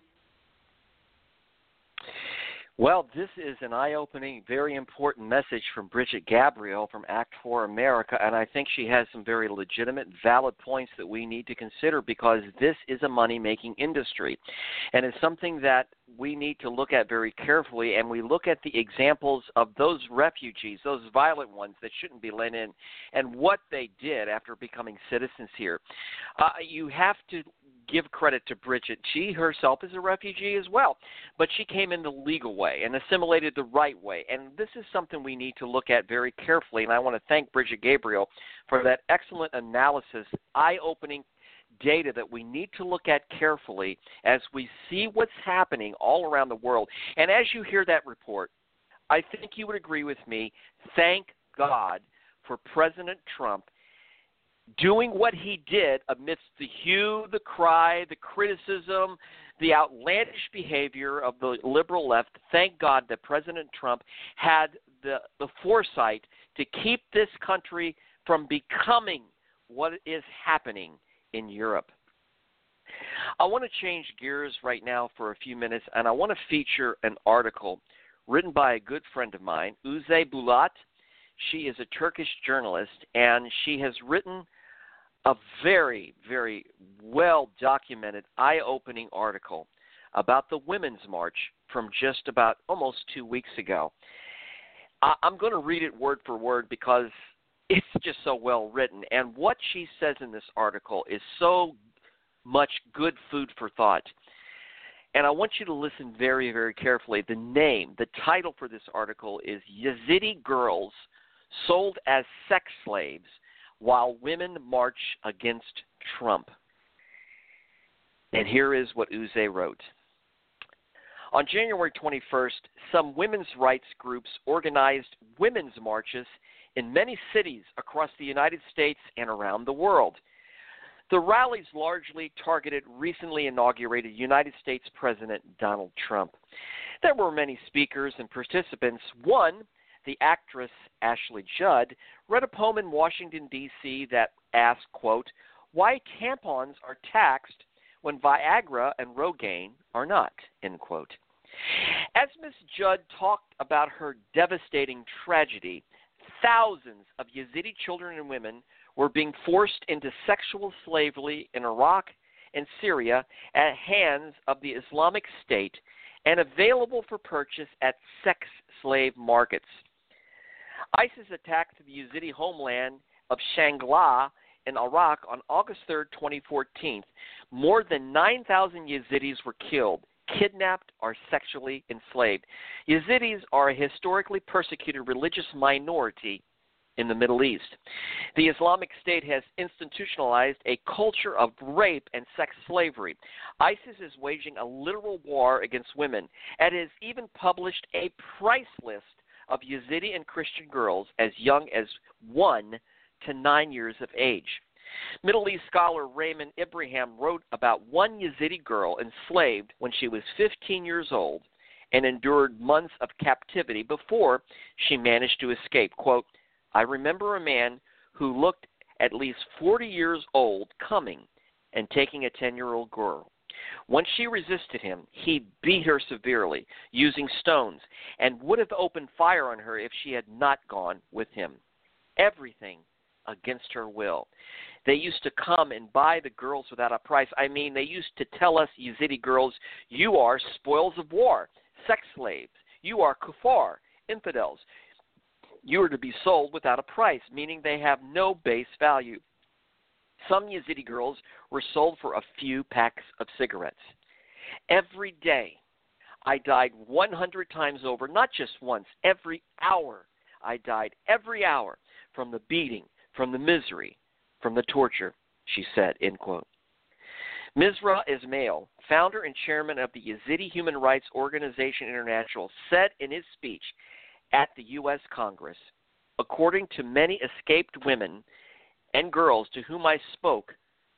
Well, this is an eye-opening, very important message from Bridget Gabriel from Act for America, and I think she has some very legitimate, valid points that we need to consider because this is a money-making industry, and it's something that we need to look at very carefully, and we look at the examples of those refugees, those violent ones that shouldn't be let in, and what they did after becoming citizens here. Uh, you have to give credit to Bridget. She herself is a refugee as well, but she came in the legal way and assimilated the right way, and this is something we need to look at very carefully, and I want to thank Bridget Gabriel for that excellent analysis, eye-opening data that we need to look at carefully as we see what's happening all around the world. And as you hear that report, I think you would agree with me, thank God for President Trump doing what he did amidst the hue, the cry, the criticism, the outlandish behavior of the liberal left. Thank God that President Trump had the, the foresight to keep this country from becoming what is happening in Europe. I want to change gears right now for a few minutes, and I want to feature an article written by a good friend of mine, Uzay Bulat. She is a Turkish journalist, and she has written a very, very well-documented, eye-opening article about the Women's March from just about almost two weeks ago. I- I'm going to read it word for word because it's just so well written. And what she says in this article is so much good food for thought. And I want you to listen very, very carefully. The name, the title for this article is Yazidi Girls Sold as Sex Slaves While Women March Against Trump. And here is what Uzay wrote. On January twenty-first, some women's rights groups organized women's marches in many cities across the United States and around the world. The rallies largely targeted recently inaugurated United States President Donald Trump. There were many speakers and participants. One, the actress Ashley Judd, read a poem in Washington, D C that asked, quote, why tampons are taxed when Viagra and Rogaine are not, end quote. As Miz Judd talked about her devastating tragedy, thousands of Yazidi children and women were being forced into sexual slavery in Iraq and Syria at hands of the Islamic State and available for purchase at sex slave markets. ISIS attacked the Yazidi homeland of Shangla in Iraq on August third, twenty fourteen. More than nine thousand Yazidis were killed, kidnapped, or sexually enslaved. Yazidis are a historically persecuted religious minority in the Middle East. The Islamic State has institutionalized a culture of rape and sex slavery. ISIS is waging a literal war against women and has even published a price list of Yazidi and Christian girls as young as one to nine years of age. Middle East scholar Raymond Ibrahim wrote about one Yazidi girl enslaved when she was fifteen years old and endured months of captivity before she managed to escape. Quote, I remember a man who looked at least forty years old coming and taking a ten-year-old girl. When she resisted him, he beat her severely, using stones, and would have opened fire on her if she had not gone with him. Everything against her will. They used to come and buy the girls without a price. I mean, they used to tell us, Yazidi girls, you are spoils of war, sex slaves. You are kuffar, infidels. You are to be sold without a price, meaning they have no base value. Some Yazidi girls were sold for a few packs of cigarettes. Every day, I died one hundred times over, not just once, every hour. I died every hour from the beating, from the misery, from the torture, she said, end quote. Mizra Ismail, founder and chairman of the Yazidi Human Rights Organization International, said in his speech at the U S Congress, according to many escaped women and girls to whom I spoke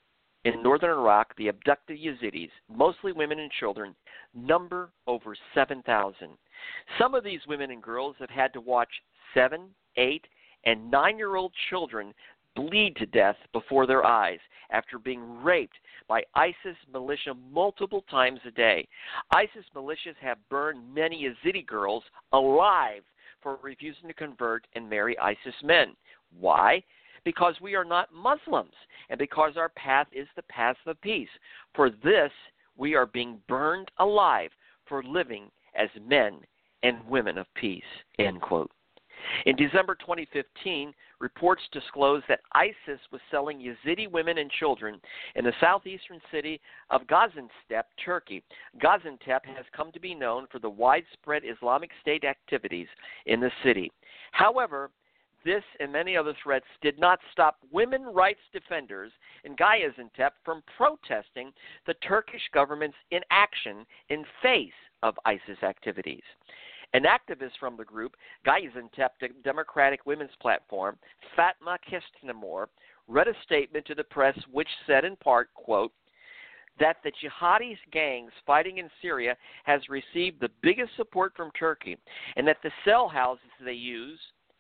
in northern Iraq, the abducted Yazidis, mostly women and children, number over seven thousand. Some of these women and girls have had to watch seven, eight, and nine-year-old children bleed to death before their eyes after being raped by ISIS militia multiple times a day. ISIS militias have burned many Yazidi girls alive for refusing to convert and marry ISIS men. Why? Because we are not Muslims, and because our path is the path of peace. For this, we are being burned alive for living as men and women of peace, end quote. In December twenty fifteen, reports disclosed that ISIS was selling Yazidi women and children in the southeastern city of Gaziantep, Turkey. Gaziantep has come to be known for the widespread Islamic State activities in the city. However, this and many other threats did not stop women rights defenders in Gaziantep from protesting the Turkish government's inaction in face of ISIS activities. An activist from the group, Gaziantep Democratic Women's Platform, Fatma Kestinamor, read a statement to the press which said in part, quote, that the jihadi gangs fighting in Syria has received the biggest support from Turkey and that the cell houses they use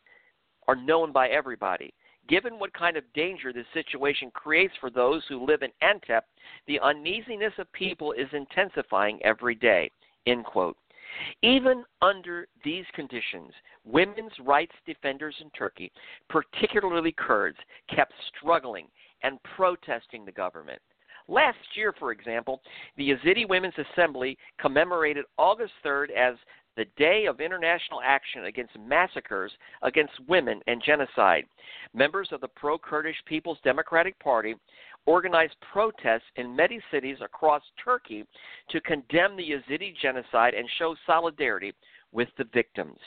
are known by everybody. Given what kind of danger this situation creates for those who live in Antep, the uneasiness of people is intensifying every day, end quote. Even under these conditions, women's rights defenders in Turkey, particularly Kurds, kept struggling and protesting the government. Last year, for example, the Yazidi Women's Assembly commemorated August third as the Day of International Action Against Massacres Against Women and Genocide. Members of the pro-Kurdish People's Democratic Party organized protests in many cities across Turkey to condemn the Yazidi genocide and show solidarity with the victims.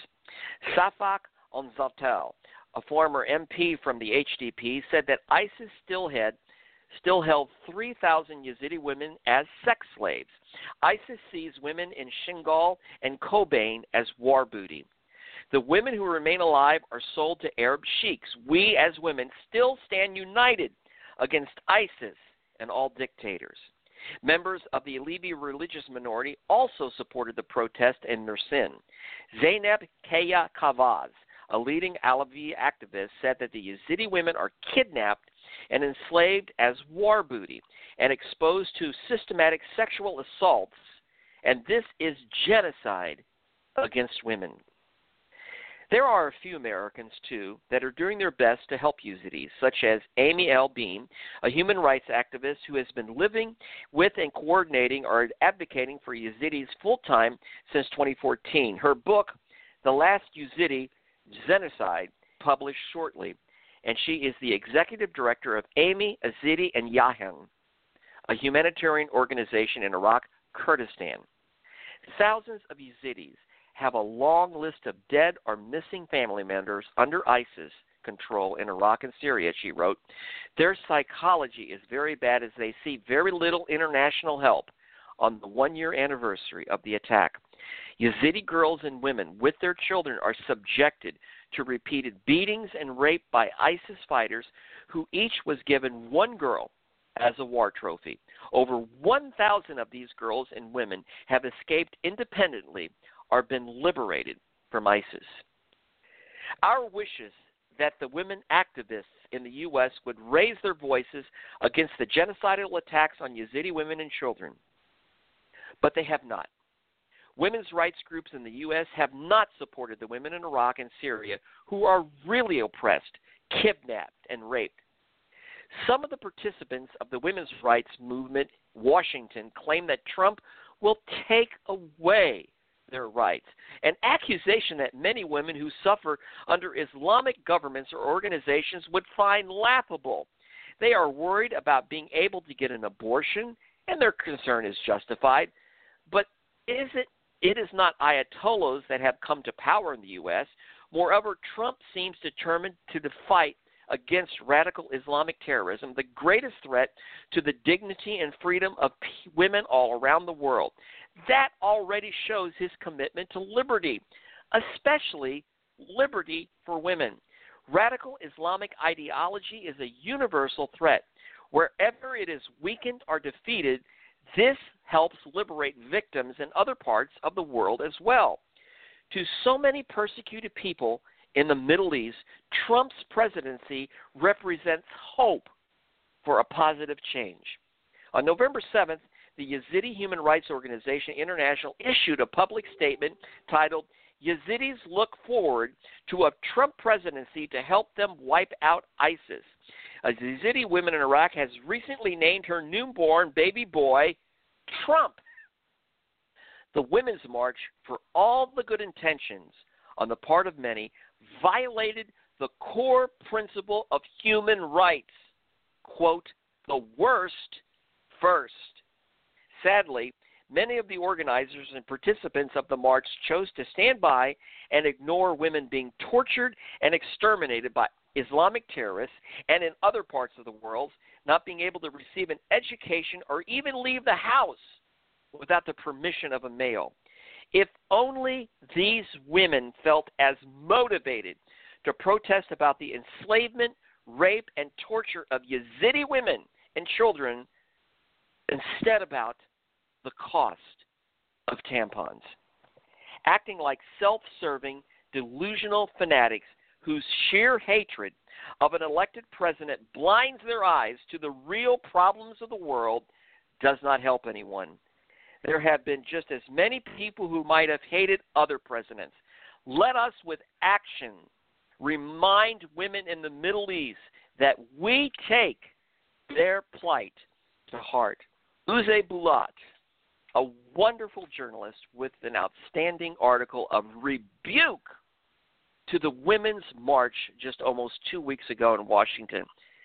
Safak Onzatel, a former M P from the H D P, said that ISIS still had still held three thousand Yazidi women as sex slaves. ISIS sees women in Shingal and Kobane as war booty. The women who remain alive are sold to Arab sheiks. We as women still stand united against ISIS and all dictators. Members of the Alevi religious minority also supported the protest in Mersin. Zeynep Kaya Kavaz, a leading Alevi activist, said that the Yazidi women are kidnapped and enslaved as war booty and exposed to systematic sexual assaults, and this is genocide against women. There are a few Americans, too, that are doing their best to help Yazidis, such as Amy L. Beam, a human rights activist who has been living with and coordinating or advocating for Yazidis full-time since twenty fourteen. Her book, The Last Yazidi Genocide, published shortly, and she is the executive director of Amy, Azidi, and Yahan, a humanitarian organization in Iraq, Kurdistan. Thousands of Yazidis have a long list of dead or missing family members under ISIS control in Iraq and Syria, she wrote. Their psychology is very bad as they see very little international help on the one-year anniversary of the attack. Yazidi girls and women with their children are subjected to repeated beatings and rape by ISIS fighters who each was given one girl as a war trophy. Over one thousand of these girls and women have escaped independently or been liberated from ISIS. Our wishes that the women activists in the U S would raise their voices against the genocidal attacks on Yazidi women and children, but they have not. Women's rights groups in the U S have not supported the women in Iraq and Syria who are really oppressed, kidnapped, and raped. Some of the participants of the women's rights movement, Washington, claim that Trump will take away their rights, an accusation that many women who suffer under Islamic governments or organizations would find laughable. They are worried about being able to get an abortion, and their concern is justified, but is it It is not Ayatollahs that have come to power in the U S. Moreover, Trump seems determined to the fight against radical Islamic terrorism, the greatest threat to the dignity and freedom of p- women all around the world. That already shows his commitment to liberty, especially liberty for women. Radical Islamic ideology is a universal threat. Wherever it is weakened or defeated, this helps liberate victims in other parts of the world as well. To so many persecuted people in the Middle East, Trump's presidency represents hope for a positive change. On November seventh, the Yazidi Human Rights Organization International issued a public statement titled, Yazidis look forward to a Trump presidency to help them wipe out ISIS. A Yazidi woman in Iraq has recently named her newborn baby boy Trump. The Women's March, for all the good intentions on the part of many, violated the core principle of human rights. Quote, the worst first. Sadly, many of the organizers and participants of the march chose to stand by and ignore women being tortured and exterminated by Islamic terrorists, and in other parts of the world, not being able to receive an education or even leave the house without the permission of a male. If only these women felt as motivated to protest about the enslavement, rape, and torture of Yazidi women and children instead about the cost of tampons. Acting like self-serving, delusional fanatics whose sheer hatred of an elected president blinds their eyes to the real problems of the world does not help anyone. There have been just as many people who might have hated other presidents. Let us, with action, remind women in the Middle East that we take their plight to heart. Uze Bulat, a wonderful journalist with an outstanding article of rebuke to the Women's March just almost two weeks ago in Washington.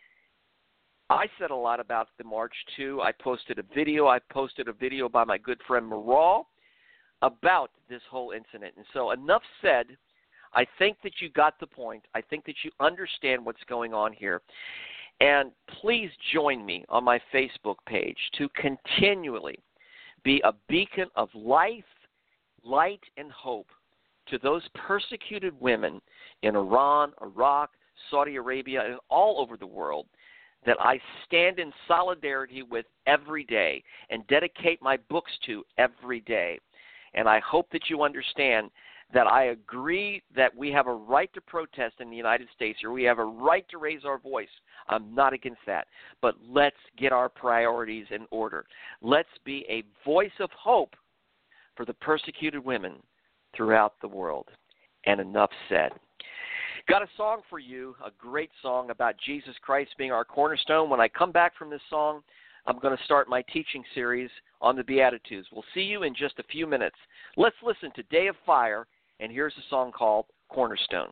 I said a lot about the march, too. I posted a video. I posted a video by my good friend Maral about this whole incident. And so enough said. I think that you got the point. I think that you understand what's going on here. And please join me on my Facebook page to continually be a beacon of life, light, and hope to those persecuted women in Iran, Iraq, Saudi Arabia, and all over the world that I stand in solidarity with every day and dedicate my books to every day. And I hope that you understand that I agree that we have a right to protest in the United States, or we have a right to raise our voice. I'm not against that. But let's get our priorities in order. Let's be a voice of hope for the persecuted women throughout the world. And enough said. Got a song for you, a great song about Jesus Christ being our cornerstone. When I come back from this song, I'm going to start my teaching series on the Beatitudes. We'll see you in just a few minutes. Let's listen to Day of Fire, and here's a song called Cornerstone.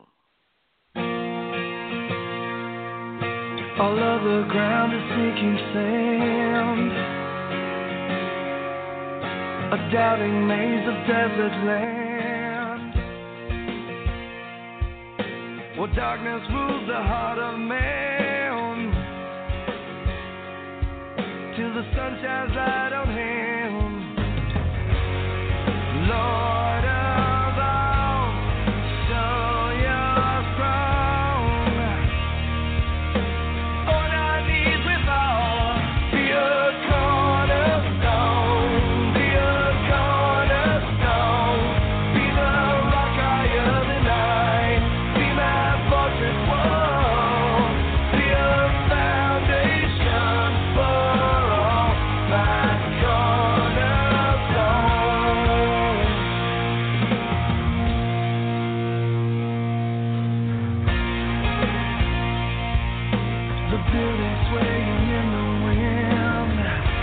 All of the ground is sinking sand, a doubting maze of desert land. Well, darkness rules the heart of man, till the sun shines light on him. Lord of all, show your throne. On our knees we fall, be a cornerstone, be a cornerstone, be the rock higher than I, be my fortress wall, be a foundation for all my cornerstone. The building swaying in the wind,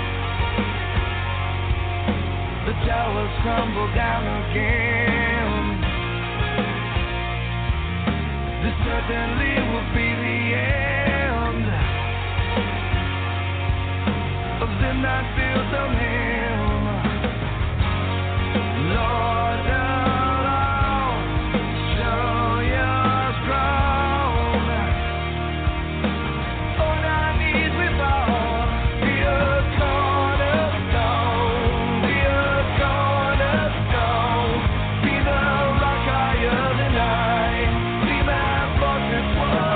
the towers crumble down again. This certainly will be the end of them that built on him. Lord of all, show your throne. On our knees we fall, be a cornerstone, be a cornerstone, be the rock higher than I, be my fortress wall.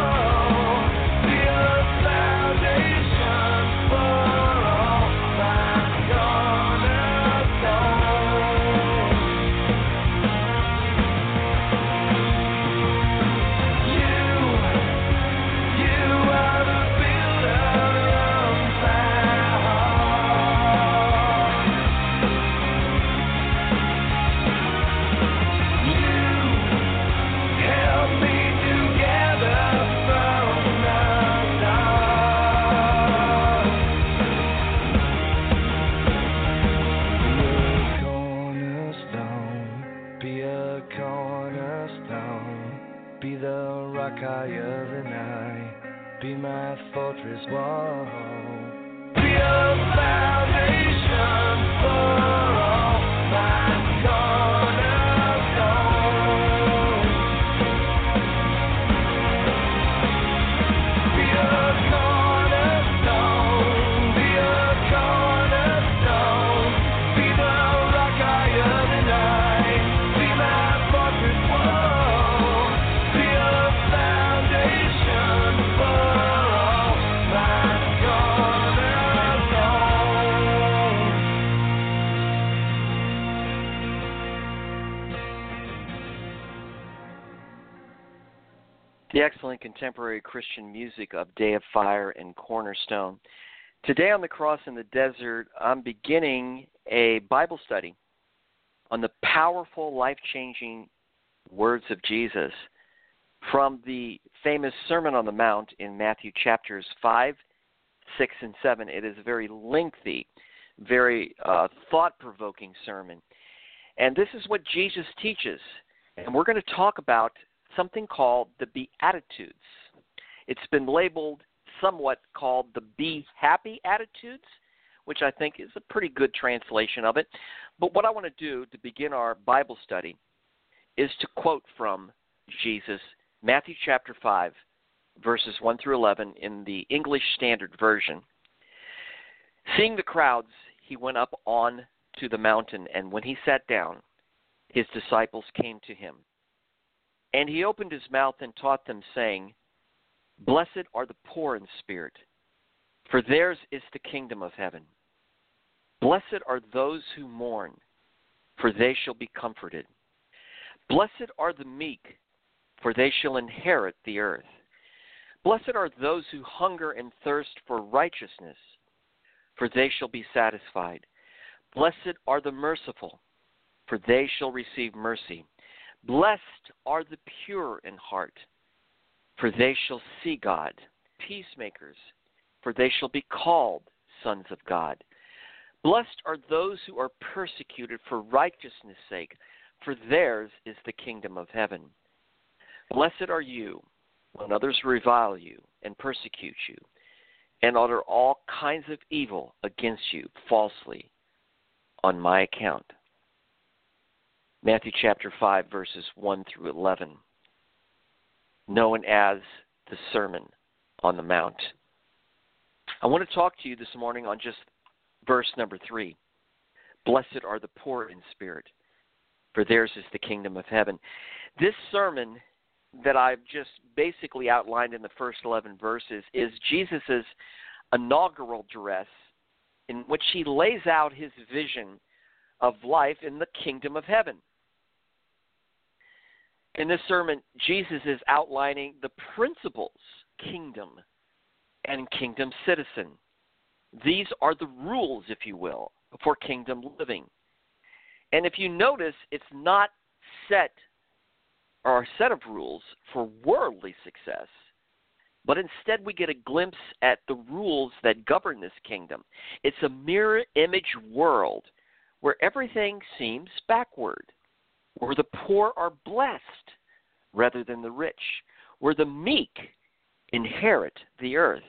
fortress wall. Be a foundation for all my cornerstone. Be a cornerstone, be a cornerstone, be the rock higher than I, be my fortress wall, be a foundation for all my cornerstone. The excellent contemporary Christian music of Day of Fire and Cornerstone. Today on the Cross in the Desert, I'm beginning a Bible study on the powerful, life-changing words of Jesus from the famous Sermon on the Mount in Matthew chapters five, six, and seven. It is a very lengthy, very uh, thought-provoking sermon. And this is what Jesus teaches. And we're going to talk about something called the Beatitudes. It's been labeled somewhat called the Be Happy Attitudes, which I think is a pretty good translation of it. But what I want to do to begin our Bible study is to quote from Jesus, Matthew chapter five, verses one through eleven in the English Standard Version. Seeing the crowds, he went up on to the mountain, and when he sat down, his disciples came to him. And he opened his mouth and taught them, saying, Blessed are the poor in spirit, for theirs is the kingdom of heaven. Blessed are those who mourn, for they shall be comforted. Blessed are the meek, for they shall inherit the earth. Blessed are those who hunger and thirst for righteousness, for they shall be satisfied. Blessed are the merciful, for they shall receive mercy. Blessed are the pure in heart, for they shall see God. Peacemakers, for they shall be called sons of God. Blessed are those who are persecuted for righteousness' sake, for theirs is the kingdom of heaven. Blessed are you when others revile you and persecute you, and utter all kinds of evil against you falsely on my account. Matthew chapter five, verses one through eleven, known as the Sermon on the Mount. I want to talk to you this morning on just verse number three. Blessed are the poor in spirit, for theirs is the kingdom of heaven. This sermon that I've just basically outlined in the first eleven verses is Jesus' inaugural address in which he lays out his vision of life in the kingdom of heaven. In this sermon, Jesus is outlining the principles, kingdom and kingdom citizen. These are the rules, if you will, for kingdom living. And if you notice, it's not set or a set of rules for worldly success, but instead we get a glimpse at the rules that govern this kingdom. It's a mirror image world where everything seems backward, where the poor are blessed rather than the rich, where the meek inherit the earth.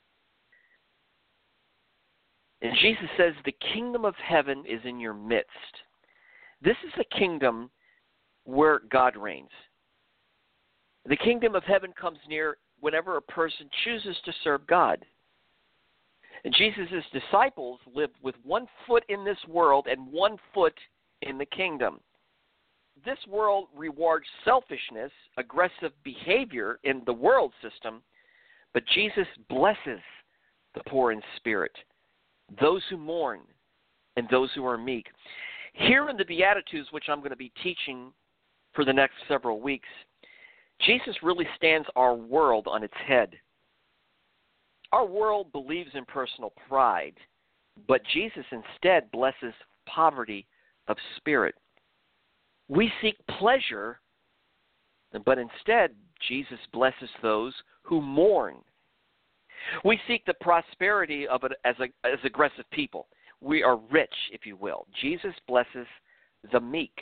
And Jesus says the kingdom of heaven is in your midst. This is a kingdom where God reigns. The kingdom of heaven comes near whenever a person chooses to serve God. And Jesus' disciples lived with one foot in this world and one foot in the kingdom. This world rewards selfishness, aggressive behavior in the world system, but Jesus blesses the poor in spirit, those who mourn, and those who are meek. Here in the Beatitudes, which I'm going to be teaching for the next several weeks, Jesus really stands our world on its head. Our world believes in personal pride, but Jesus instead blesses poverty of spirit. We seek pleasure, but instead Jesus blesses those who mourn. We seek the prosperity of it as, a, as aggressive people. We are rich, if you will. Jesus blesses the meek.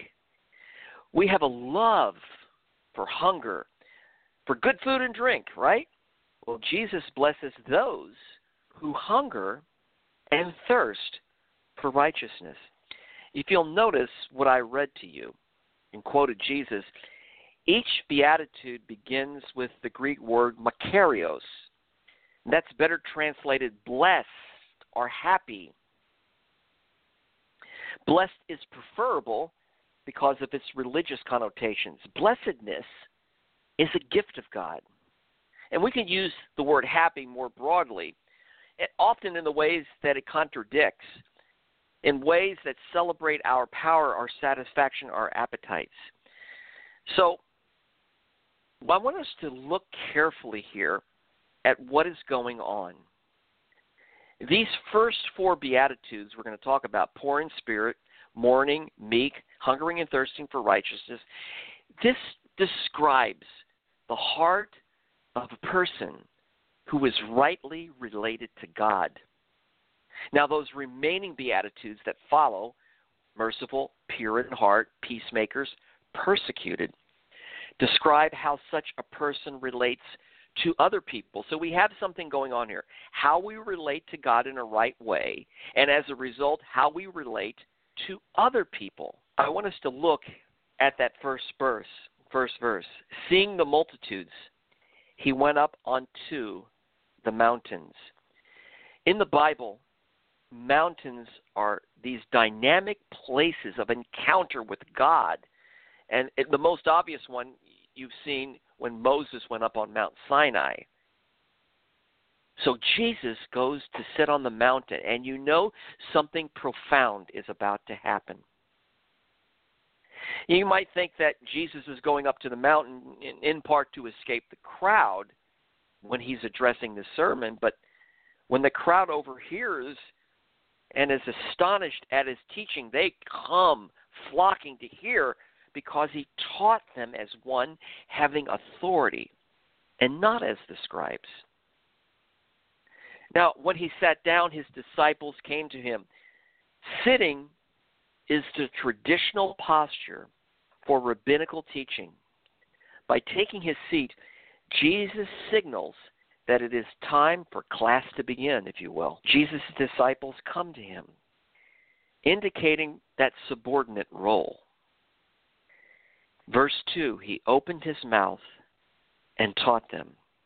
We have a love for hunger, for good food and drink, right? Well, Jesus blesses those who hunger and thirst for righteousness. If you'll notice what I read to you and quoted Jesus, each beatitude begins with the Greek word makarios. And that's better translated blessed or happy. Blessed is preferable because of its religious connotations. Blessedness is a gift of God. And we can use the word happy more broadly, often in the ways that it contradicts, in ways that celebrate our power, our satisfaction, our appetites. So I want us to look carefully here at what is going on. These first four Beatitudes we're going to talk about, poor in spirit, mourning, meek, hungering and thirsting for righteousness, this describes the heart of a person who is rightly related to God. Now, those remaining Beatitudes that follow, merciful, pure in heart, peacemakers, persecuted, describe how such a person relates to other people. So we have something going on here. How we relate to God in a right way, and as a result, how we relate to other people. I want us to look at that first verse. First verse. Seeing the multitudes, he went up onto the mountains. In the Bible, mountains are these dynamic places of encounter with God. And it, the most obvious one you've seen when Moses went up on Mount Sinai. So Jesus goes to sit on the mountain, and you know something profound is about to happen. You might think that Jesus is going up to the mountain in, in part to escape the crowd when he's addressing the sermon, but when the crowd overhears and is astonished at his teaching, they come flocking to hear, because he taught them as one having authority and not as the scribes. Now, when he sat down, his disciples came to him. Sitting is the traditional posture for rabbinical teaching. By taking his seat, Jesus signals that it is time for class to begin, if you will. Jesus' disciples come to him, indicating that subordinate role. Verse two, he opened his mouth and taught them.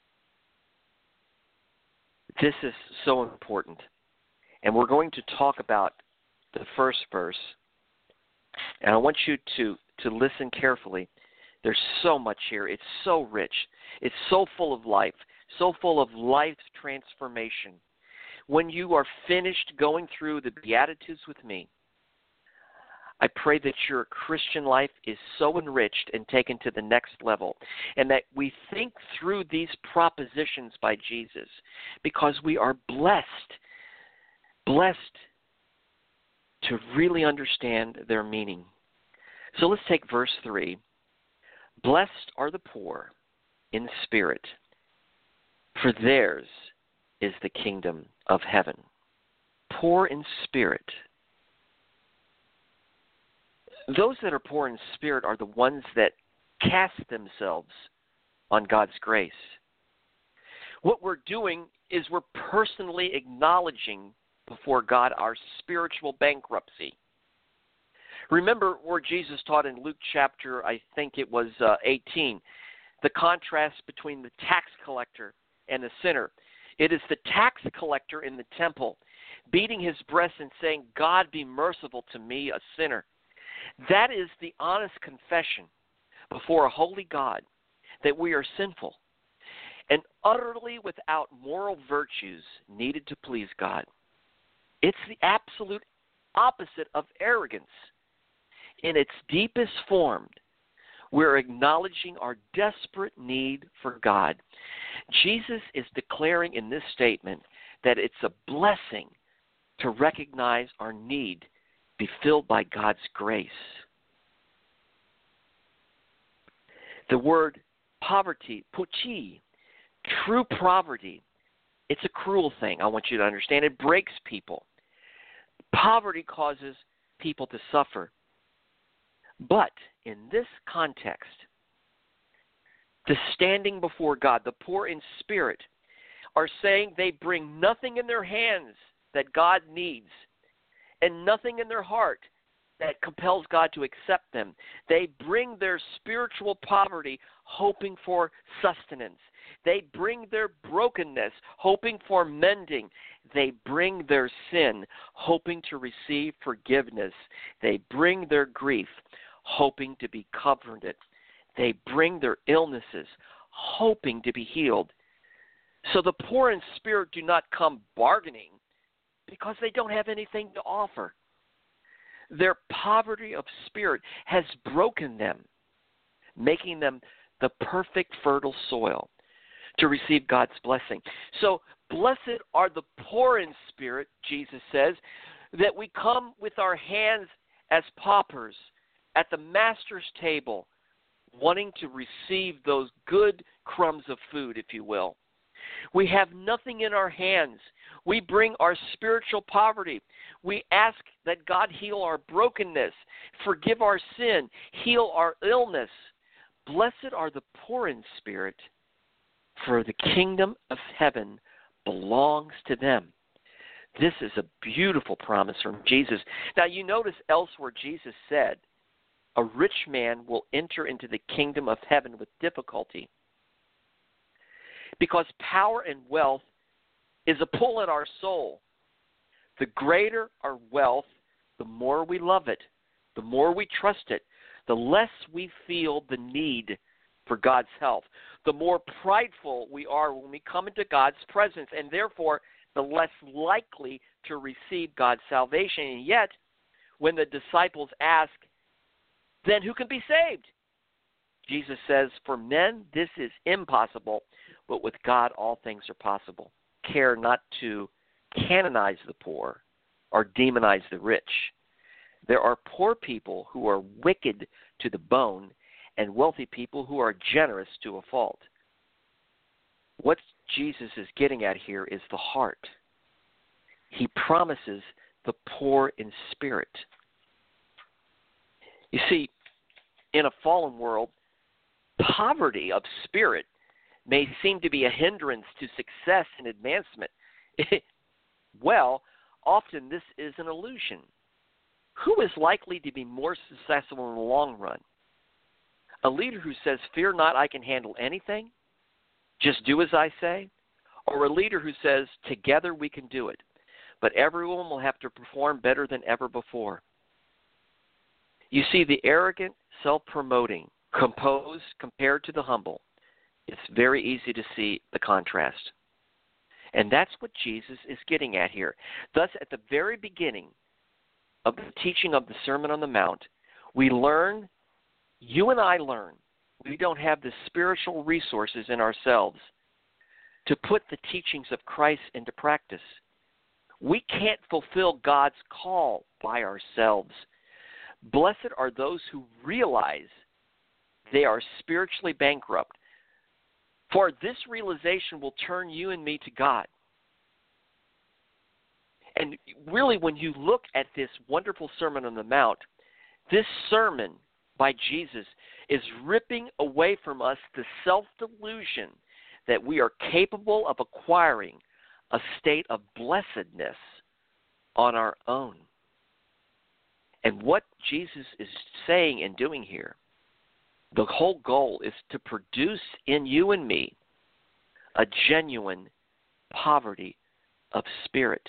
This is so important. And we're going to talk about the first verse. And I want you to, to listen carefully. There's so much here. It's so rich. It's so full of life, so full of life transformation. When you are finished going through the Beatitudes with me, I pray that your Christian life is so enriched and taken to the next level, and that we think through these propositions by Jesus, because we are blessed, blessed to really understand their meaning. So let's take verse three. Blessed are the poor in spirit, for theirs is the kingdom of heaven. Poor in spirit. Those that are poor in spirit are the ones that cast themselves on God's grace. What we're doing is we're personally acknowledging before God our spiritual bankruptcy. Remember where Jesus taught in Luke chapter, I think it was uh, eighteen, the contrast between the tax collector and the sinner. It is the tax collector in the temple beating his breast and saying, God, be merciful to me, a sinner. That is the honest confession before a holy God that we are sinful and utterly without moral virtues needed to please God. It's the absolute opposite of arrogance. In its deepest form, we're acknowledging our desperate need for God. Jesus is declaring in this statement that it's a blessing to recognize our need be filled by God's grace. The word poverty, puchi, true poverty, it's a cruel thing, I want you to understand. It breaks people. Poverty causes people to suffer. But in this context, the standing before God, the poor in spirit, are saying they bring nothing in their hands that God needs and nothing in their heart that compels God to accept them. They bring their spiritual poverty hoping for sustenance. They bring their brokenness hoping for mending. They bring their sin hoping to receive forgiveness. They bring their grief hoping to be comforted. They bring their illnesses hoping to be healed. So the poor in spirit do not come bargaining because they don't have anything to offer. Their poverty of spirit has broken them, making them the perfect fertile soil to receive God's blessing. So blessed are the poor in spirit, Jesus says, that we come with our hands as paupers at the master's table, wanting to receive those good crumbs of food, if you will. We have nothing in our hands. We bring our spiritual poverty. We ask that God heal our brokenness, forgive our sin, heal our illness. Blessed are the poor in spirit, for the kingdom of heaven belongs to them. This is a beautiful promise from Jesus. Now, you notice elsewhere Jesus said, a rich man will enter into the kingdom of heaven with difficulty. Because power and wealth is a pull at our soul. The greater our wealth, the more we love it, the more we trust it, the less we feel the need for God's help, the more prideful we are when we come into God's presence, and therefore the less likely to receive God's salvation. And yet, when the disciples ask, then who can be saved? Jesus says, for men this is impossible, but with God all things are possible. Care not to canonize the poor or demonize the rich. There are poor people who are wicked to the bone and wealthy people who are generous to a fault. What Jesus is getting at here is the heart. He promises the poor in spirit. You see, in a fallen world, poverty of spirit may seem to be a hindrance to success and advancement. Well, often this is an illusion. Who is likely to be more successful in the long run? A leader who says, fear not, I can handle anything, just do as I say? Or a leader who says, together we can do it, but everyone will have to perform better than ever before? You see, the arrogant, self-promoting, composed compared to the humble, it's very easy to see the contrast. And that's what Jesus is getting at here. Thus, at the very beginning of the teaching of the Sermon on the Mount, we learn, you and I learn, we don't have the spiritual resources in ourselves to put the teachings of Christ into practice. We can't fulfill God's call by ourselves. Blessed are those who realize they are spiritually bankrupt. For this realization will turn you and me to God. And really, when you look at this wonderful Sermon on the Mount, this sermon by Jesus is ripping away from us the self-delusion that we are capable of acquiring a state of blessedness on our own. And what Jesus is saying and doing here, the whole goal is to produce in you and me a genuine poverty of spirit.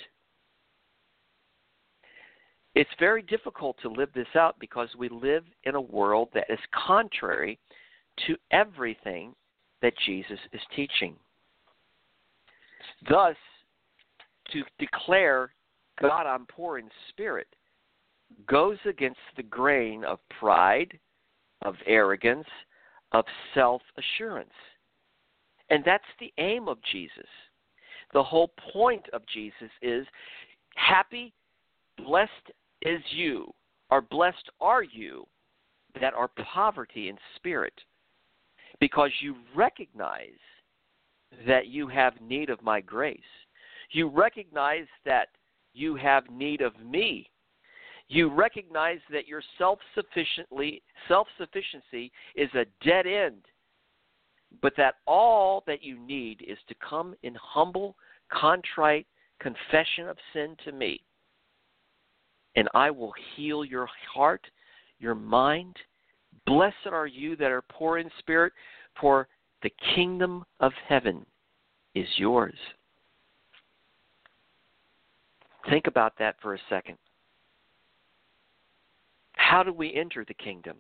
It's very difficult to live this out because we live in a world that is contrary to everything that Jesus is teaching. Thus, to declare, God, I'm poor in spirit, goes against the grain of pride, of arrogance, of self-assurance. And that's the aim of Jesus. The whole point of Jesus is, happy, blessed is you, or blessed are you, that are poverty in spirit, because you recognize that you have need of my grace. You recognize that you have need of me. You recognize that your self-sufficiently, self-sufficiency is a dead end. but that all that you need is to come in humble, contrite confession of sin to me, and I will heal your heart, your mind. Blessed are you that are poor in spirit, for the kingdom of heaven is yours. Think about that for a second. How do we enter the kingdom?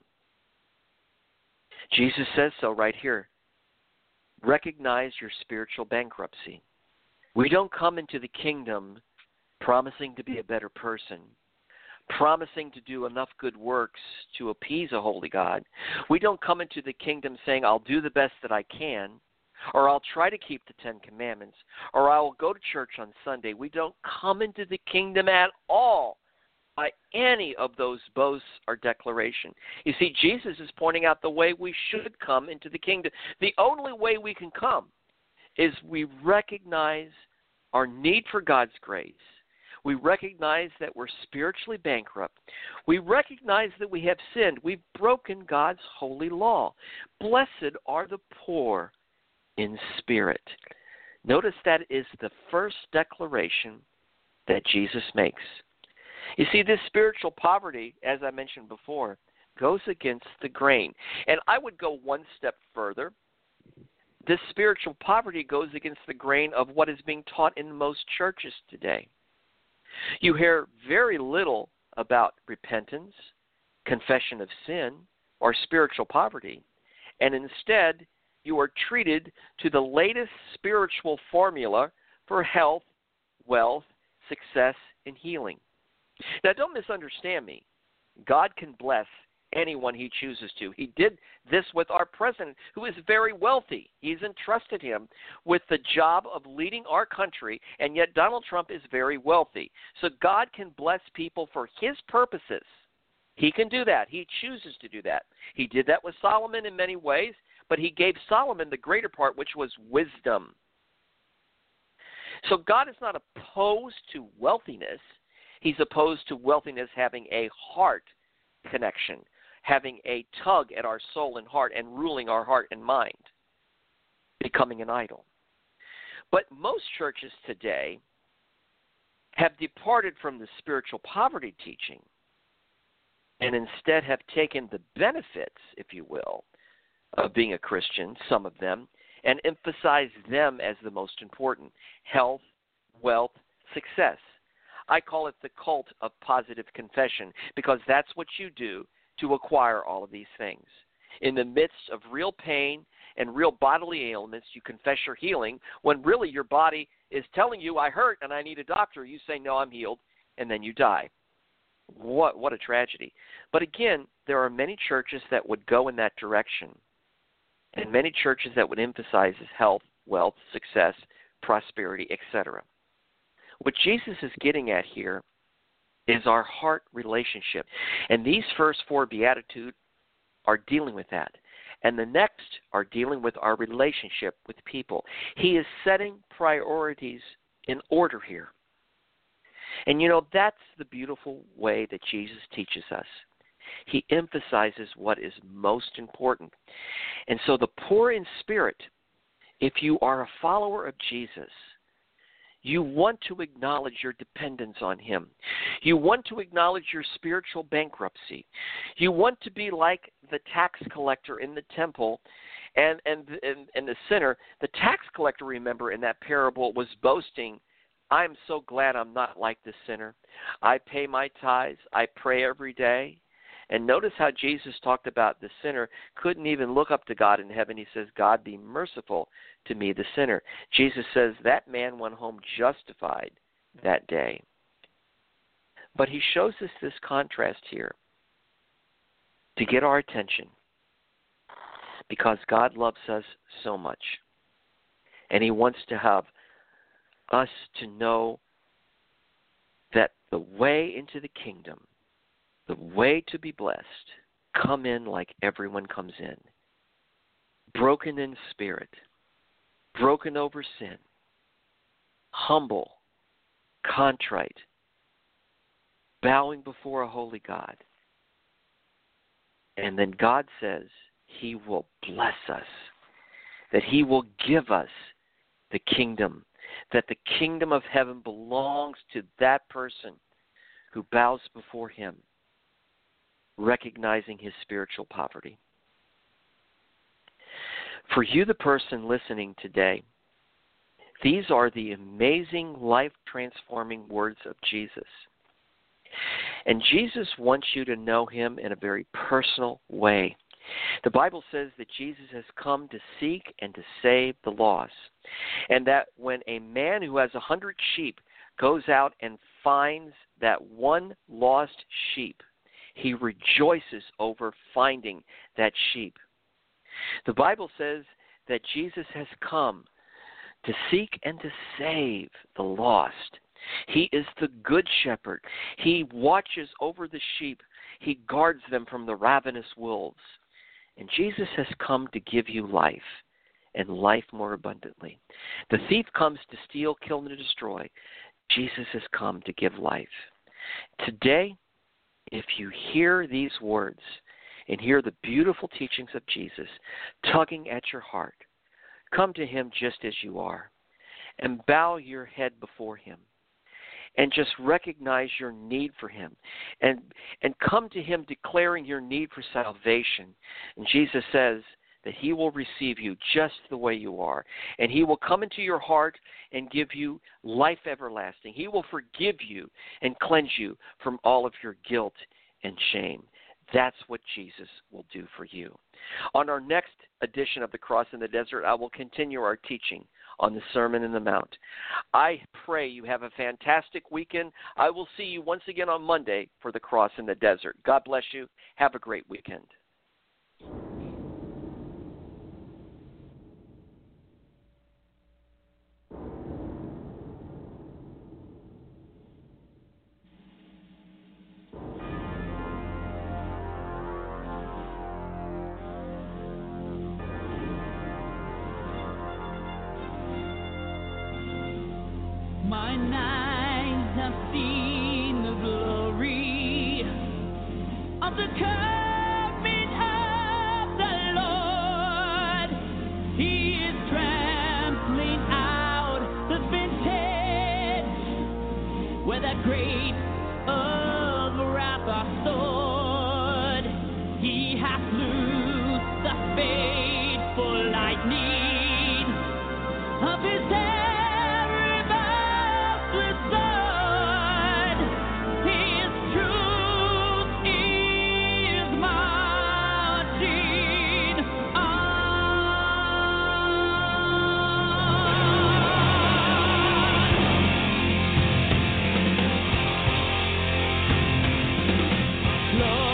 Jesus says so right here. Recognize your spiritual bankruptcy. We don't come into the kingdom promising to be a better person, promising to do enough good works to appease a holy God. We don't come into the kingdom saying, I'll do the best that I can, or I'll try to keep the Ten Commandments, or I will go to church on Sunday. We don't come into the kingdom at all by any of those boasts or declaration. You see, Jesus is pointing out the way we should come into the kingdom. The only way we can come is we recognize our need for God's grace. We recognize that we're spiritually bankrupt. We recognize that we have sinned. We've broken God's holy law. Blessed are the poor in spirit. Notice that is the first declaration that Jesus makes. You see, this spiritual poverty, as I mentioned before, goes against the grain. And I would go one step further. This spiritual poverty goes against the grain of what is being taught in most churches today. You hear very little about repentance, confession of sin, or spiritual poverty, and instead you are treated to the latest spiritual formula for health, wealth, success, and healing. Now, don't misunderstand me. God can bless anyone he chooses to. He did this with our president, who is very wealthy. He's entrusted him with the job of leading our country, and yet Donald Trump is very wealthy. So God can bless people for his purposes. He can do that. He chooses to do that. He did that with Solomon in many ways, but he gave Solomon the greater part, which was wisdom. So God is not opposed to wealthiness. He's opposed to wealthiness having a heart connection, having a tug at our soul and heart and ruling our heart and mind, becoming an idol. But most churches today have departed from the spiritual poverty teaching and instead have taken the benefits, if you will, of being a Christian, some of them, and emphasize them as the most important: health, wealth, success. I call it the cult of positive confession, because that's what you do to acquire all of these things. In the midst of real pain and real bodily ailments, you confess your healing, when really your body is telling you, I hurt and I need a doctor. You say, no, I'm healed, and then you die. What, what a tragedy. But again, there are many churches that would go in that direction, and many churches that would emphasize health, wealth, success, prosperity, et cetera. What Jesus is getting at here is our heart relationship. And these first four Beatitudes are dealing with that. And the next are dealing with our relationship with people. He is setting priorities in order here. And you know, that's the beautiful way that Jesus teaches us. He emphasizes what is most important. And so the poor in spirit, if you are a follower of Jesus, you want to acknowledge your dependence on him. You want to acknowledge your spiritual bankruptcy. You want to be like the tax collector in the temple and, and, and, and the sinner. The tax collector, remember, in that parable was boasting, I'm so glad I'm not like the sinner. I pay my tithes. I pray every day. And notice how Jesus talked about the sinner couldn't even look up to God in heaven. He says, God, be merciful to me, the sinner. Jesus says that man went home justified that day. But he shows us this contrast here to get our attention, because God loves us so much. And he wants to have us to know that the way into the kingdom, the way to be blessed, come in like everyone comes in. Broken in spirit, broken over sin, humble, contrite, bowing before a holy God. And then God says he will bless us. that he will give us the kingdom, that the kingdom of heaven belongs to that person who bows before him, recognizing his spiritual poverty. For you, the person listening today, these are the amazing, life-transforming words of Jesus. And Jesus wants you to know him in a very personal way. The Bible says that Jesus has come to seek and to save the lost. And that when a man who has a hundred sheep goes out and finds that one lost sheep, he rejoices over finding that sheep. The Bible says that Jesus has come to seek and to save the lost. He is the good shepherd. He watches over the sheep. He guards them from the ravenous wolves. And Jesus has come to give you life, and life more abundantly. The thief comes to steal, kill, and to destroy. Jesus has come to give life. Today, if you hear these words and hear the beautiful teachings of Jesus tugging at your heart, come to him just as you are and bow your head before him and just recognize your need for him and and come to him declaring your need for salvation. And Jesus says that he will receive you just the way you are, and he will come into your heart and give you life everlasting. He will forgive you and cleanse you from all of your guilt and shame. That's what Jesus will do for you. On our next edition of The Cross in the Desert, I will continue our teaching on the Sermon in the Mount. I pray you have a fantastic weekend. I will see you once again on Monday for The Cross in the Desert. God bless you. Have a great weekend. Mine eyes have seen the glory of the coming of the Lord. He is trampling out the vintage where the grapes of wrath are stored. He hath loosed the fateful lightning of his head. Lord.